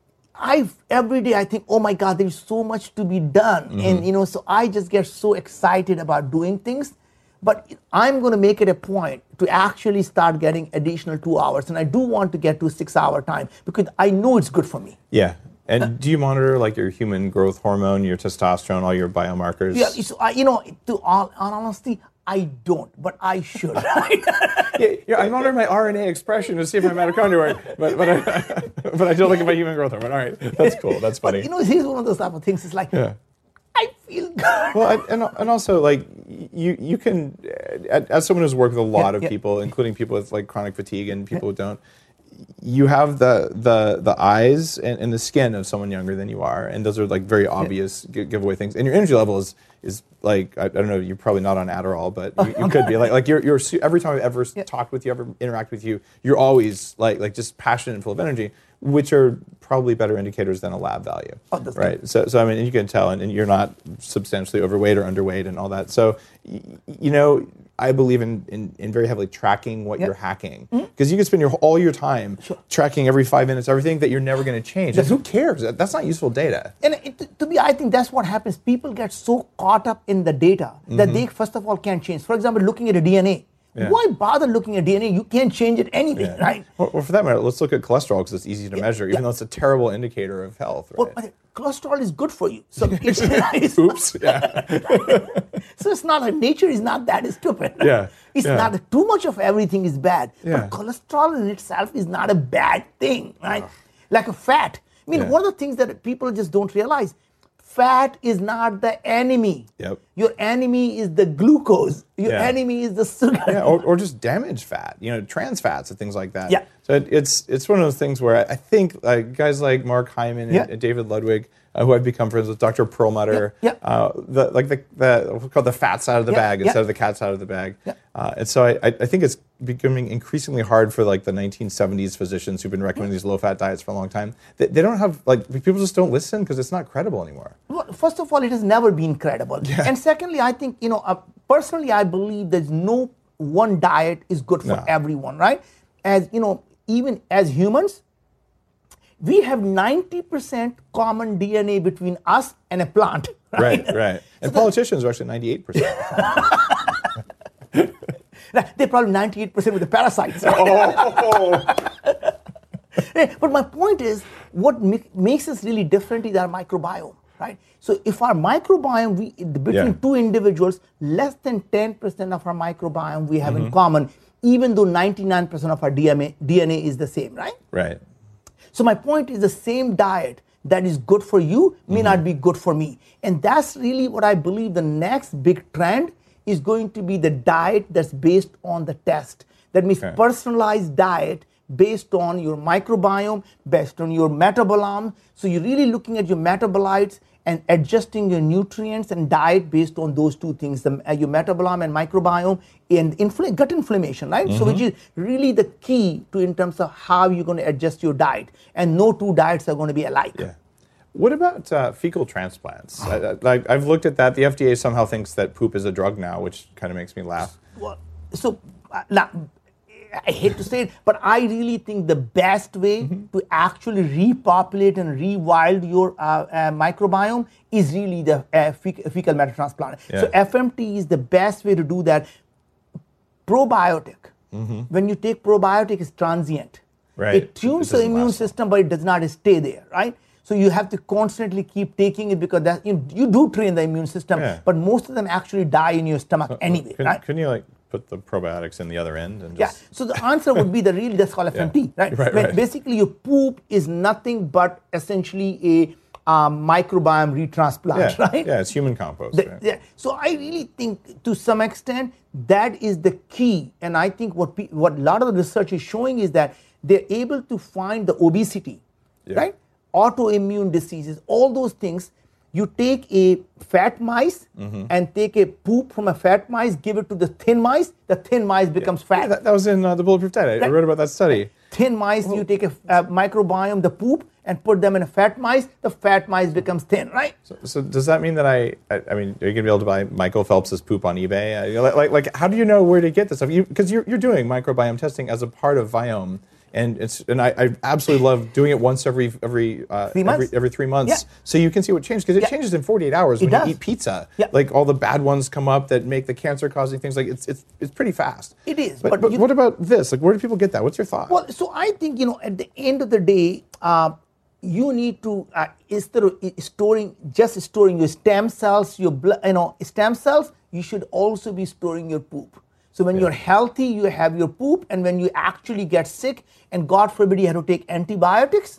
I every day I think, oh my God, there's so much to be done, Mm-hmm. and you know, so I just get so excited about doing things. But I'm going to make it a point to actually start getting additional two hours, and I do want to get to a six-hour time because I know it's good for me. Yeah. And do you monitor like your human growth hormone, your testosterone, all your biomarkers? Yeah, so I, you know, to all, all honesty, I don't, but I should. yeah, yeah, I monitor my R N A expression to see if my mitochondria work, but but I, but I don't look at my human growth hormone. All right, that's cool. That's funny. But, you know, here's one of those type of things. It's like, Yeah. I feel good. Well, and and also like you you can, as someone who's worked with a lot Yeah, of yeah. people, including people with like chronic fatigue and people who don't, you have the the the eyes and, and the skin of someone younger than you are, and those are like very obvious gi- giveaway things. And your energy level is is like I, I don't know, you're probably not on Adderall, but you, you could be like like you're you're su- every time I've ever talked with you, ever interact with you, you're always like like just passionate and full of energy, which are probably better indicators than a lab value. Oh, that's right. So so I mean, and you can tell, and, and you're not substantially overweight or underweight and all that. So y- you know. I believe in, in, in very heavily tracking what Yep. you're hacking. Because you can spend your all your time tracking every five minutes everything that you're never going to change. And who cares? That- That's not useful data. And it, to me, I think that's what happens. People get so caught up in the data that they, first of all, can't change. For example, looking at a D N A. Yeah. Why bother looking at D N A? You can't change it anyway, Yeah. right? Well, well, for that matter, let's look at cholesterol because it's easy to measure, even yeah. though it's a terrible indicator of health. Well, Right? but cholesterol is good for you. So it's, it's Oops. Yeah. So it's not like nature is not that stupid. Yeah, It's yeah. not too much of everything is bad. Yeah. But cholesterol in itself is not a bad thing, right? Like a fat. I mean, Yeah. one of the things that people just don't realize, fat is not the enemy. Yep. Your enemy is the glucose. Your Yeah. enemy is the sugar. Yeah, or, or just damaged fat, you know, trans fats and things like that. Yeah. So it, it's it's one of those things where I think like guys like Mark Hyman and, Yeah. and David Ludwig, uh, who I've become friends with, Doctor Perlmutter, Yeah, yeah. Uh, the like the the what's called the fat side of the Yeah, bag yeah. instead of the cat side of the bag. Yeah. Uh, and so I, I I think it's becoming increasingly hard for like the nineteen seventies physicians who've been recommending these low fat diets for a long time. They, they don't have like people just don't listen because it's not credible anymore. Well, first of all, it has never been credible. And secondly, I think, you know, uh, personally, I believe there's no one diet is good for No. everyone, right? As, you know, even as humans, we have ninety percent common D N A between us and a plant. Right, right. And politicians are actually ninety-eight percent. They're probably ninety-eight percent with the parasites. Eh, But my point is, what ma- makes us really different is our microbiome, right? So if our microbiome, we, between Yeah. two individuals, less than ten percent of our microbiome we have Mm-hmm. in common, even though ninety-nine percent of our D N A, D N A is the same, right? Right. So my point is the same diet that is good for you may Mm-hmm. not be good for me. And that's really what I believe the next big trend is going to be the diet that's based on the test. That means Okay. personalized diet based on your microbiome, based on your metabolome. So you're really looking at your metabolites and adjusting your nutrients and diet based on those two things, the, uh, your metabolome and microbiome and infl- gut inflammation, right? So which is really the key to in terms of how you're going to adjust your diet. And no two diets are going to be alike. Yeah. What about uh, fecal transplants? I, I, like I've looked at that. The F D A somehow thinks that poop is a drug now, which kind of makes me laugh. Well, so uh, now, I hate to say it, but I really think the best way Mm-hmm. to actually repopulate and rewild your uh, uh, microbiome is really the uh, fe- fecal matter transplant. So Yeah. F M T is the best way to do that. Probiotic Mm-hmm. When you take probiotic, it's transient. Right. It tunes It the doesn't immune last long. system, but it does not stay there, right? So you have to constantly keep taking it because that you, you do train the immune system, Yeah. but most of them actually die in your stomach anyway, Couldn't, right? couldn't you like put the probiotics in the other end and Yeah. just So the answer would be the really that's called F M T, Yeah. right? Right, When right. basically your poop is nothing but essentially a um, microbiome retransplant, yeah, right? yeah, it's human compost. The- right? yeah. So I really think, to some extent, that is the key. And I think what pe- what a lot of the research is showing is that they're able to find the obesity, Yeah. right? Autoimmune diseases, all those things. You take a fat mice Mm-hmm. and take a poop from a fat mice, give it to the thin mice. The thin mice becomes fat. Yeah, that, that was in uh, the Bulletproof Diet. I, I Right. wrote about that study. Thin mice, you take a uh, microbiome, the poop, and put them in a fat mice. The fat mice becomes thin, right? So, so does that mean that I, I? I mean, are you gonna be able to buy Michael Phelps's poop on eBay? Uh, like, like, like, how do you know where to get this stuff? Because you, are you're doing microbiome testing as a part of Viome, and it's and I, I absolutely love doing it once every every uh, Three months? every, every three months, Yeah. so you can see what changes. Because it Yeah. changes in forty-eight hours It when does. you eat pizza. Yeah. Like all the bad ones come up that make the cancer-causing things. Like it's it's it's pretty fast. It is, But, but but you- what about this? Like, where do people get that? What's your thought? Well, so I think, you know, at the end of the day, uh, you need to uh, instead of i- storing just storing your stem cells, your blood, you know, stem cells, you should also be storing your poop. So when you're healthy, you have your poop, and when you actually get sick, and God forbid you have to take antibiotics,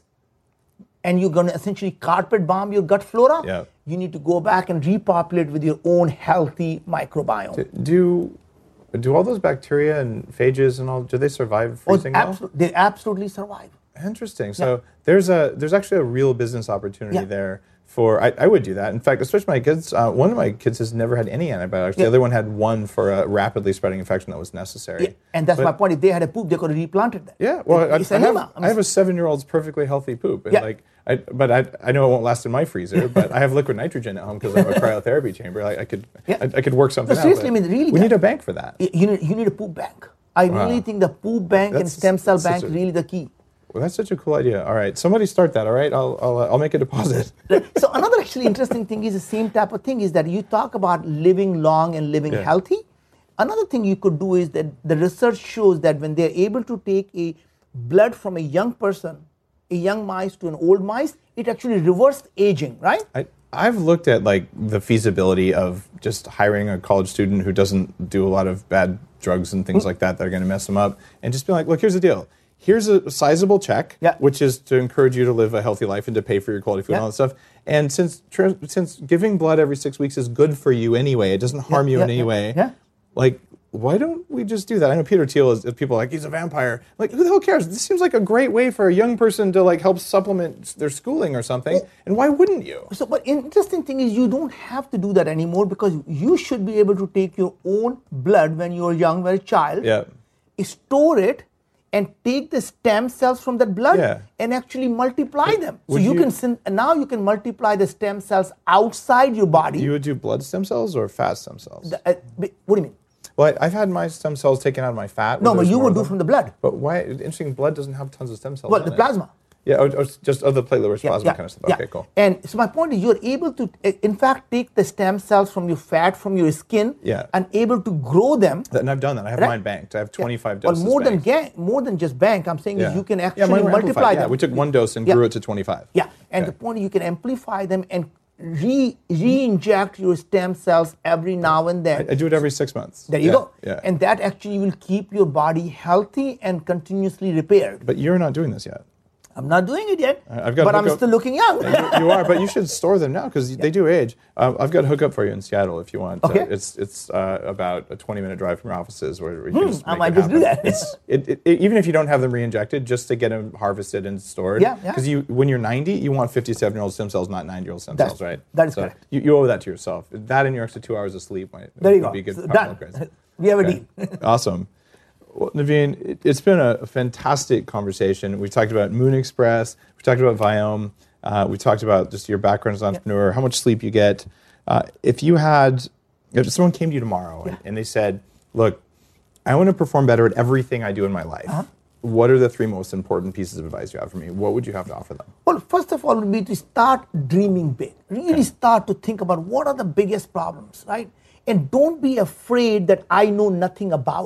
and you're going to essentially carpet bomb your gut flora, Yeah. you need to go back and repopulate with your own healthy microbiome. do do all those bacteria and phages and all? Do they survive Oh, freezing? well? absol- they absolutely survive. Interesting. So there's a there's actually a real business opportunity Yeah. there for I, I would do that. In fact, especially my kids. Uh, one of my kids has never had any antibiotics. The Yeah. other one had one for a rapidly spreading infection that was necessary. Yeah, and that's But- my point. If they had a poop, they could have replanted that. Yeah. Well, I, it's I, have, enema. I mean, I have a seven-year-old's perfectly healthy poop, and Yeah. like I but I I know it won't last in my freezer, but I have liquid nitrogen at home because I have a cryotherapy chamber. Like I could Yeah. I, I could work something No, out. seriously, but I mean, really, we that- need a bank for that. Y- You need, you need a poop bank. I Wow. really think the poop bank and That's- stem cell that's such bank a- really the key. Well, that's such a cool idea. All right, somebody start that. All right, I'll I'll, uh, I'll make a deposit. So another actually interesting thing is the same type of thing is that you talk about living long and living Yeah. healthy. Another thing you could do is that the research shows that when they're able to take a blood from a young person, a young mice to an old mice, it actually reversed aging, right? I, I've looked at like the feasibility of just hiring a college student who doesn't do a lot of bad drugs and things like that that are going to mess them up, and just be like, look, here's the deal. Here's a sizable check, Yeah. which is to encourage you to live a healthy life and to pay for your quality food and Yeah. all that stuff. And since tr- since giving blood every six weeks is good for you anyway, it doesn't harm you yeah, in any yeah, way. yeah. Like, why don't we just do that? I know Peter Thiel is, people are like, he's a vampire. Like, who the hell cares? This seems like a great way for a young person to like help supplement their schooling or something. And why wouldn't you? So, but interesting thing is you don't have to do that anymore because you should be able to take your own blood when you're young, when a child, Yeah. store it, and take the stem cells from that blood Yeah. and actually multiply them. So would you, you- can syn- now you can multiply the stem cells outside your body. You would do blood stem cells or fat stem cells? The- uh, b- what do you mean? Well, I- I've had my stem cells taken out of my fat. No, where but there's you more would of do them. from the blood. But why? Interesting. Blood doesn't have tons of stem cells. Well, in the it. plasma. Yeah, or, or just other platelet-rich plasma kind of stuff. yeah. Okay, cool. And so my point is, you're able to, uh, in fact, take the stem cells from your fat, from your skin, Yeah. and able to grow them. That- and I've done that. I have Right. mine banked. I have Yeah. twenty-five Well, doses. more than banked. ga- more than just bank. I'm saying Yeah. is you can Yeah, actually mine were multiply amplified. them. Yeah, we took one dose and Yeah. grew it to twenty-five. Yeah, and Okay. the point is you can amplify them and re re-inject your stem cells every now and then. I, I do it every six months. There you Yeah, go. Yeah. And that actually will keep your body healthy and continuously repaired. but you're not doing this yet. I'm not doing it yet, I've got but to I'm hook up- still looking young. you, you are, but you should store them now because they do age. Um, I've got a hookup for you in Seattle if you want. Okay. Uh, it's it's uh, about a twenty-minute drive from your offices where, where you can just I make might it just do happen. that. It's, it, it, it, even if you don't have them re-injected, just to get them harvested and stored. Yeah, yeah. Because you, when you're ninety, you want fifty-seven-year-old stem cells, not ninety-year-old stem That's- cells, right? that is so correct. You, you owe that to yourself. That and your extra two hours of sleep might There you would go. be good So powerful done. upgrades. We have a Okay. deal. Awesome. Well, Naveen, it, it's been a fantastic conversation. We talked about Moon Express. We talked about Viome. Uh, we talked about just your background as an entrepreneur, how much sleep you get. Uh, if you had, if someone came to you tomorrow and, and they said, look, I want to perform better at everything I do in my life. Uh-huh. What are the three most important pieces of advice you have for me? What would you have to offer them? Well, first of all, would be to start dreaming big. Really start to think about what are the biggest problems, right? And don't be afraid that I know nothing about it.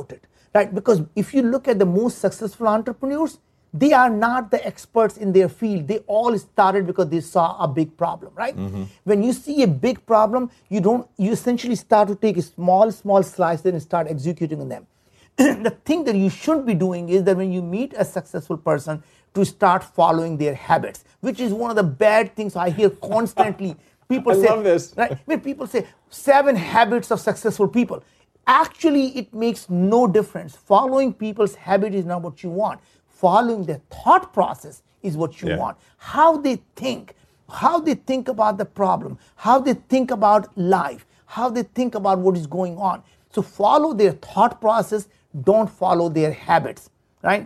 right? Because if you look at the most successful entrepreneurs, they are not the experts in their field. They all started because they saw a big problem, right? Mm-hmm. When you see a big problem, you don't. You essentially start to take a small, small slice and start executing on them. The thing that you should be doing is that when you meet a successful person, to start following their habits, which is one of the bad things I hear constantly. People I say, love this. Right? When people say seven habits of successful people. Actually, it makes no difference. Following people's habit is not what you want. Following their thought process is what you yeah. want. How they think, how they think about the problem, how they think about life, how they think about what is going on. So follow their thought process, don't follow their habits, right?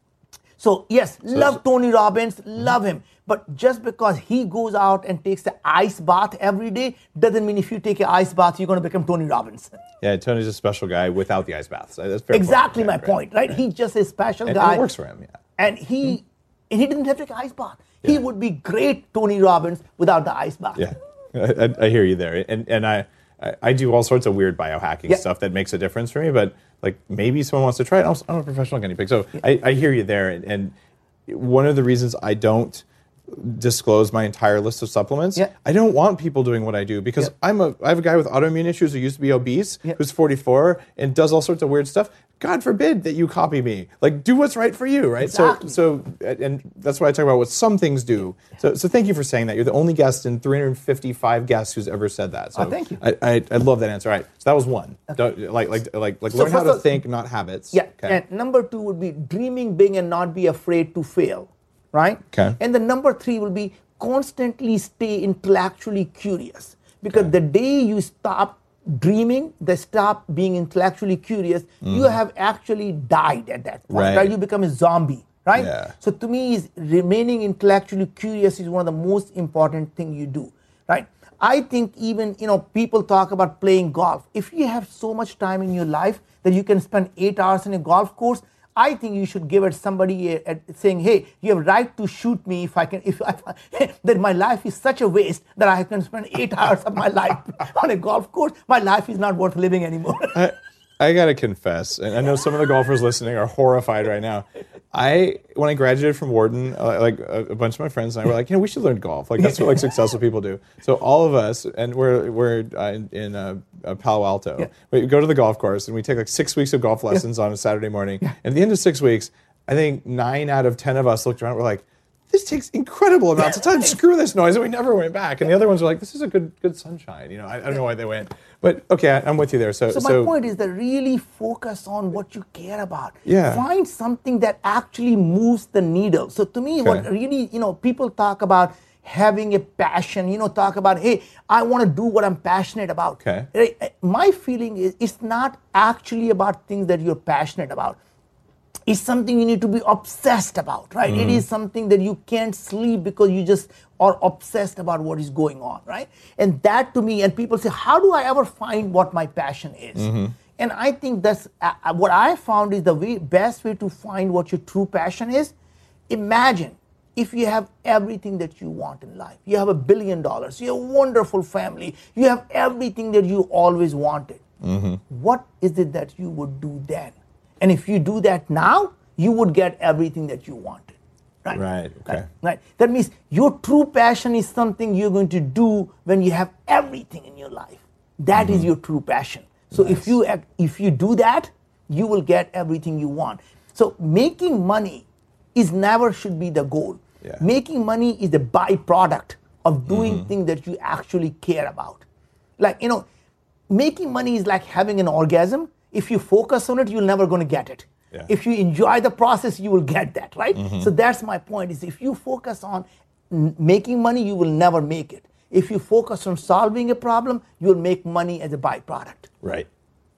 So yes, so, love Tony Robbins, love him. But just because he goes out and takes the ice bath every day doesn't mean if you take an ice bath, you're going to become Tony Robbins. Yeah, Tony's a special guy without the ice baths. That's fair exactly point. my right, point, right? right? He's just a special and, guy. And it works for him, yeah. And he mm-hmm. and he didn't have to take an ice bath. Yeah. He would be great Tony Robbins without the ice bath. Yeah, I, I hear you there. And and I, I do all sorts of weird biohacking yeah. stuff that makes a difference for me, but like maybe someone wants to try it. I'm a professional guinea pig. So yeah. I, I hear you there. And, and one of the reasons I don't disclose my entire list of supplements. Yeah. I don't want people doing what I do because yeah. I'm a I have a guy with autoimmune issues who used to be obese, yeah. who's forty-four and does all sorts of weird stuff. God forbid that you copy me. Like, do what's right for you, right? Exactly. So, so, and that's why I talk about what some things do. So, so thank you for saying that. You're the only guest in three hundred fifty-five guests who's ever said that. So oh, thank you. I, I, I love that answer. All right, so that was one. Okay. Don't, like, like, like, like, so learn how to think, not habits. Yeah. Okay. And number two would be dreaming big and not be afraid to fail, right? Okay. And the number three will be constantly stay intellectually curious, because okay. the day you stop dreaming, they stop being intellectually curious, mm. you have actually died at that point, right? right? You become a zombie, right? Yeah. So to me, is remaining intellectually curious is one of the most important thing you do, right? I think even, you know, people talk about playing golf. If you have so much time in your life that you can spend eight hours in a golf course, I think you should give it somebody a, a, saying, hey, you have right to shoot me if I can, if I, that my life is such a waste that I can spend eight hours of my life on a golf course. My life is not worth living anymore. I, I got to confess, and I know some of the golfers listening are horrified right now. I, when I graduated from Wharton, uh, like a, a bunch of my friends and I were like, you know, we should learn golf. Like that's what like successful people do. So all of us, and we're we're uh, in, in uh, uh, Palo Alto. Yeah. We go to the golf course and we take like six weeks of golf lessons yeah. on a Saturday morning. Yeah. And at the end of six weeks, I think nine out of ten of us looked around. And we're like, this takes incredible amounts of time. Screw this noise, and we never went back. And the other ones were like, this is a good good sunshine. You know, I, I don't know why they went, but okay, I, I'm with you there. So, so my so, point is that really focus on what you care about. Yeah. Find something that actually moves the needle. So to me, okay. what really, you know, people talk about having a passion. You know, talk about, hey, I want to do what I'm passionate about. Okay. My feeling is it's not actually about things that you're passionate about. It's something you need to be obsessed about, right? Mm. It is something that you can't sleep because you just are obsessed about what is going on, right? And that to me, and people say, how do I ever find what my passion is? Mm-hmm. And I think that's uh, what I found is the way, best way to find what your true passion is. Imagine if you have everything that you want in life. You have a billion dollars, you have a wonderful family, you have everything that you always wanted. Mm-hmm. What is it that you would do then? And if you do that now, you would get everything that you wanted. Right? Right, okay. Right, right. That means your true passion is something you're going to do when you have everything in your life. That mm-hmm. is your true passion. So nice. if you if you do that, you will get everything you want. So making money is never should be the goal. Yeah. Making money is the byproduct of doing mm-hmm. things that you actually care about. Like, you know, making money is like having an orgasm. If you focus on it, you're never going to get it. Yeah. If you enjoy the process, you will get that, right? Mm-hmm. So that's my point, is if you focus on n- making money, you will never make it. If you focus on solving a problem, you'll make money as a byproduct. Right.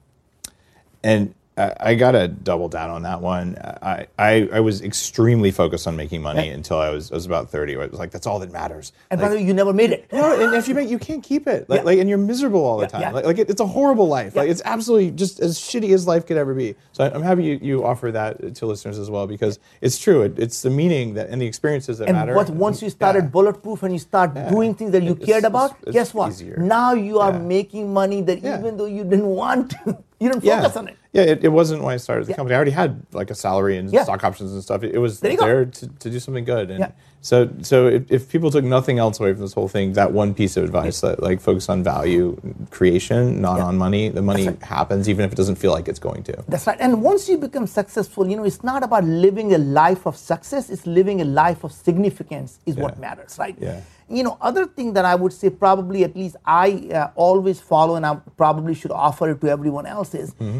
And I, I got to double down on that one. I, I, I was extremely focused on making money yeah. until I was I was about thirty. I was like, that's all that matters. And like, by the way, you never made it. No, and if you make, you can't keep it. Like, yeah. like and you're miserable all the yeah, time. yeah. Like, like it, it's a horrible life. Yeah. Like it's absolutely just as shitty as life could ever be. So I'm happy you, you offer that to listeners as well, because it's true. It, it's the meaning that and the experiences that and matter. What, once you started yeah. Bulletproof and you start yeah. doing things that you it's, cared about, it's, it's guess what? Easier. Now you are yeah. making money that yeah. even though you didn't want to. You didn't yeah. focus on it. Yeah, it, it wasn't when I started the Yeah. company. I already had like a salary and Yeah. stock options and stuff. It, it was There you there go. to, to do something good. And Yeah. so so if, if people took nothing else away from this whole thing, that one piece of advice, that like focus on value creation, not Yeah. on money. The money That's right. happens even if it doesn't feel like it's going to. That's right. And once you become successful, you know, it's not about living a life of success, it's living a life of significance is what Yeah. matters, right? Yeah. You know, other thing that I would say probably at least I uh, always follow and I probably should offer it to everyone else is Mm-hmm.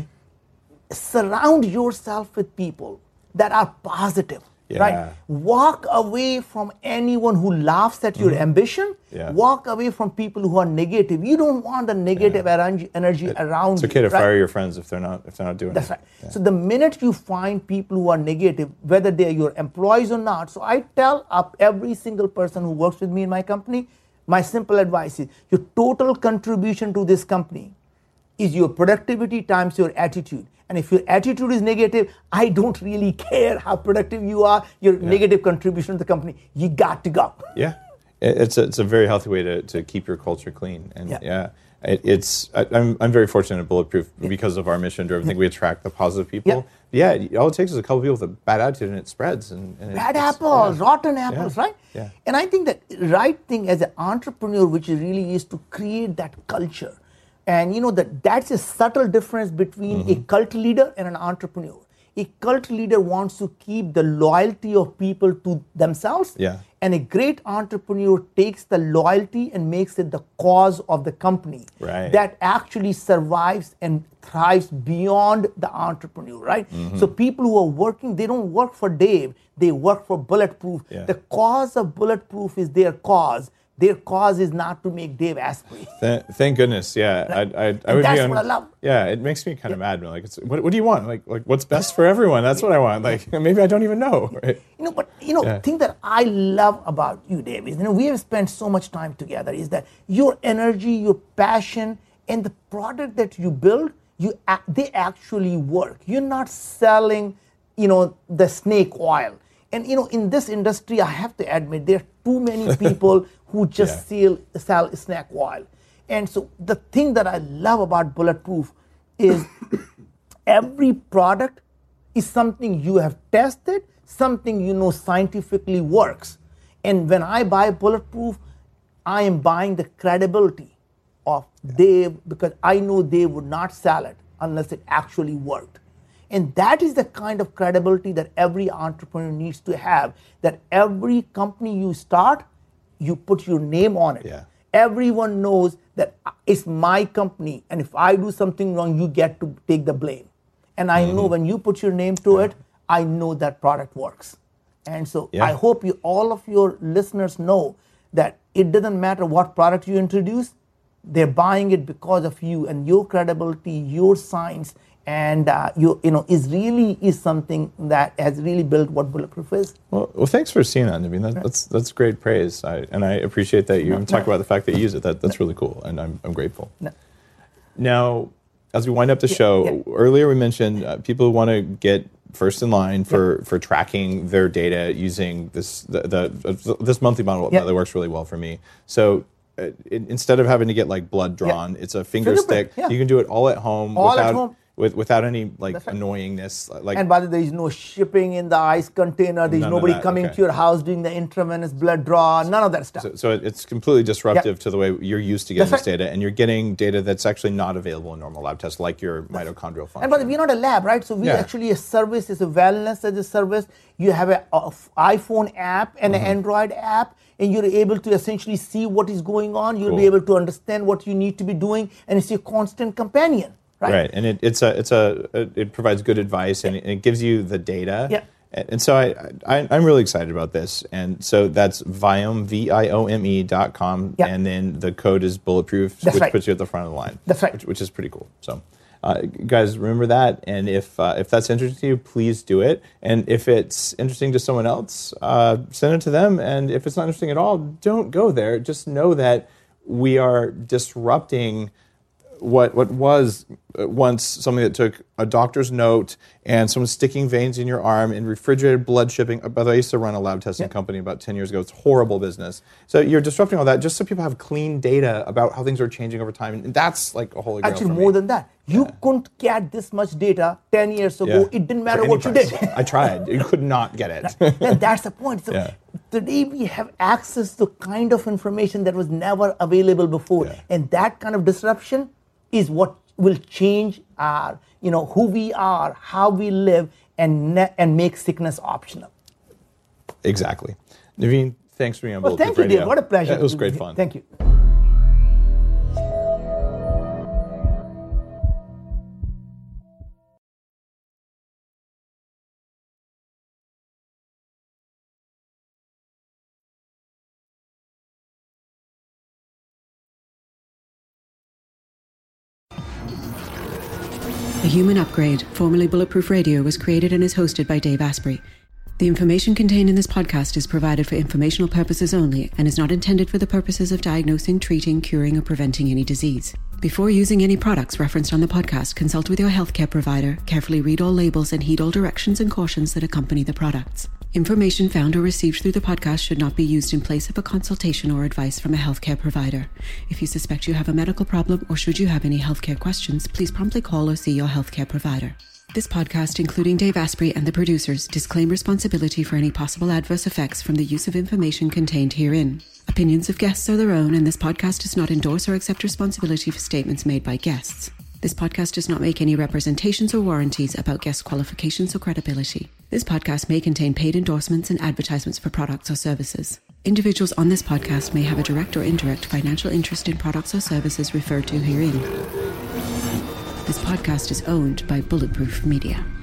surround yourself with people that are positive, Yeah. right? Walk away from anyone who laughs at your ambition. Yeah. Walk away from people who are negative. You don't want the negative energy, energy around It's you. okay to right? fire your friends if they're not if they're not doing That's it. right. So the minute you find people who are negative, whether they are your employees or not, so I tell up every single person who works with me in my company, my simple advice is your total contribution to this company is your productivity times your attitude. And if your attitude is negative, I don't really care how productive you are, your Yeah. negative contribution to the company, you got to go. Yeah, It- it's a, it's a very healthy way to, to keep your culture clean. And Yeah. yeah, it, it's I, I'm I'm very fortunate at Bulletproof because of our mission driven. I think we attract the positive people. Yeah. Yeah, all it takes is a couple people with a bad attitude and it spreads. And, and it- Bad it's- apples, yeah. rotten apples, Yeah. right? Yeah. And I think that right thing as an entrepreneur, which really is to create that culture. And you know that that's a subtle difference between Mm-hmm. a cult leader and an entrepreneur. A cult leader wants to keep the loyalty of people to themselves. Yeah. And a great entrepreneur takes the loyalty and makes it the cause of the company. Right. That actually survives and thrives beyond the entrepreneur, right? Mm-hmm. So people who are working, they don't work for Dave, they work for Bulletproof. Yeah. The cause of Bulletproof is their cause. Their cause is not to make Dave Asprey. Th- thank goodness, yeah. I, I, I And would that's be on, what I love. Yeah, it makes me kind of mad. Like, it's, what, what do you want? Like, like what's best for everyone? That's what I want. Like, maybe I don't even know. Right? You know, but you know, Yeah. the thing that I love about you, Dave, is you know we have spent so much time together. Is that your energy, your passion, and the product that you build, you ac- they actually work. You're not selling, you know, the snake oil. And you know, in this industry, I have to admit there are too many people who just sell sell snake oil. And so the thing that I love about Bulletproof is every product is something you have tested, something you know scientifically works. And when I buy Bulletproof, I am buying the credibility of Dave because I know Dave would not sell it unless it actually worked. And that is the kind of credibility that every entrepreneur needs to have, that every company you start, you put your name on it. Yeah. Everyone knows that it's my company, and if I do something wrong, you get to take the blame. And I know when you put your name to it, I know that product works. And so Yeah. I hope you, all of your listeners know that it doesn't matter what product you introduce, they're buying it because of you and your credibility, your science, and uh, you, you know, is really is something that has really built what Bulletproof is. Well, well, thanks for seeing that. I mean, that, that's that's great praise, I, and I appreciate that you No, talk no. about the fact that you use it. That that's really cool, and I'm I'm grateful. No. Now, as we wind up the show, yeah. earlier we mentioned uh, people who want to get first in line for, for tracking their data using this the, the uh, this monthly model Yeah. that works really well for me. So. Uh, it, instead of having to get like blood drawn, it's a finger Fingerprint, stick. yeah. You can do it all at home All at without home. With, without any like That's right. annoyingness. Like And by the way, there is no shipping in the ice container. There's None of nobody that, coming okay. to your house doing the intravenous blood draw. None of that stuff. So, so it- it's completely disruptive Yeah. to the way you're used to getting That's this right. data, and you're getting data that's actually not available in normal lab tests, like your mitochondrial function. And by the way, we're not a lab, right? So we Yeah. actually a service is a wellness as a service. You have an iPhone app and Mm-hmm. an Android app, and you're able to essentially see what is going on. You'll be Cool. able to understand what you need to be doing, and it's your constant companion, right? Right, and it, it's a it's a it provides good advice, and it, it gives you the data. Yeah. And, and so I, I I'm really excited about this, and so that's Viome V I O M E dot com, Yeah. and then the code is bulletproof, That's which right. puts you at the front of the line. That's right. which, which is pretty cool. So. Uh, guys, remember that, and if uh, if that's interesting to you, please do it. And if it's interesting to someone else, uh, send it to them. And if it's not interesting at all, don't go there. Just know that we are disrupting what what was once something that took a doctor's note and someone sticking veins in your arm and refrigerated blood shipping. By the way, I used to run a lab testing yeah. company about ten years ago. It's horrible business. So you're disrupting all that just so people have clean data about how things are changing over time. And that's like a holy grail. Actually, for more me. than that. You yeah. couldn't get this much data ten years ago. Yeah. It didn't matter what price. you did. I tried. You could not get it. And that's the point. So yeah. today we have access to kind of information that was never available before. Yeah. And that kind of disruption is what will change our, you know, who we are, how we live, and ne- and make sickness optional. Exactly. Naveen, thanks for being on well, Bulletproof Radio. Radio. Thank you, Dave. What a pleasure. Yeah, it was great fun. Thank you. The Human Upgrade, formerly Bulletproof Radio, was created and is hosted by Dave Asprey. The information contained in this podcast is provided for informational purposes only and is not intended for the purposes of diagnosing, treating, curing, or preventing any disease. Before using any products referenced on the podcast, consult with your healthcare provider, carefully read all labels, and heed all directions and cautions that accompany the products. Information found or received through the podcast should not be used in place of a consultation or advice from a healthcare provider. If you suspect you have a medical problem or should you have any healthcare questions, please promptly call or see your healthcare provider. This podcast, including Dave Asprey and the producers, disclaim responsibility for any possible adverse effects from the use of information contained herein. Opinions of guests are their own, and this podcast does not endorse or accept responsibility for statements made by guests. This podcast does not make any representations or warranties about guest qualifications or credibility. This podcast may contain paid endorsements and advertisements for products or services. Individuals on this podcast may have a direct or indirect financial interest in products or services referred to herein. This podcast is owned by Bulletproof Media.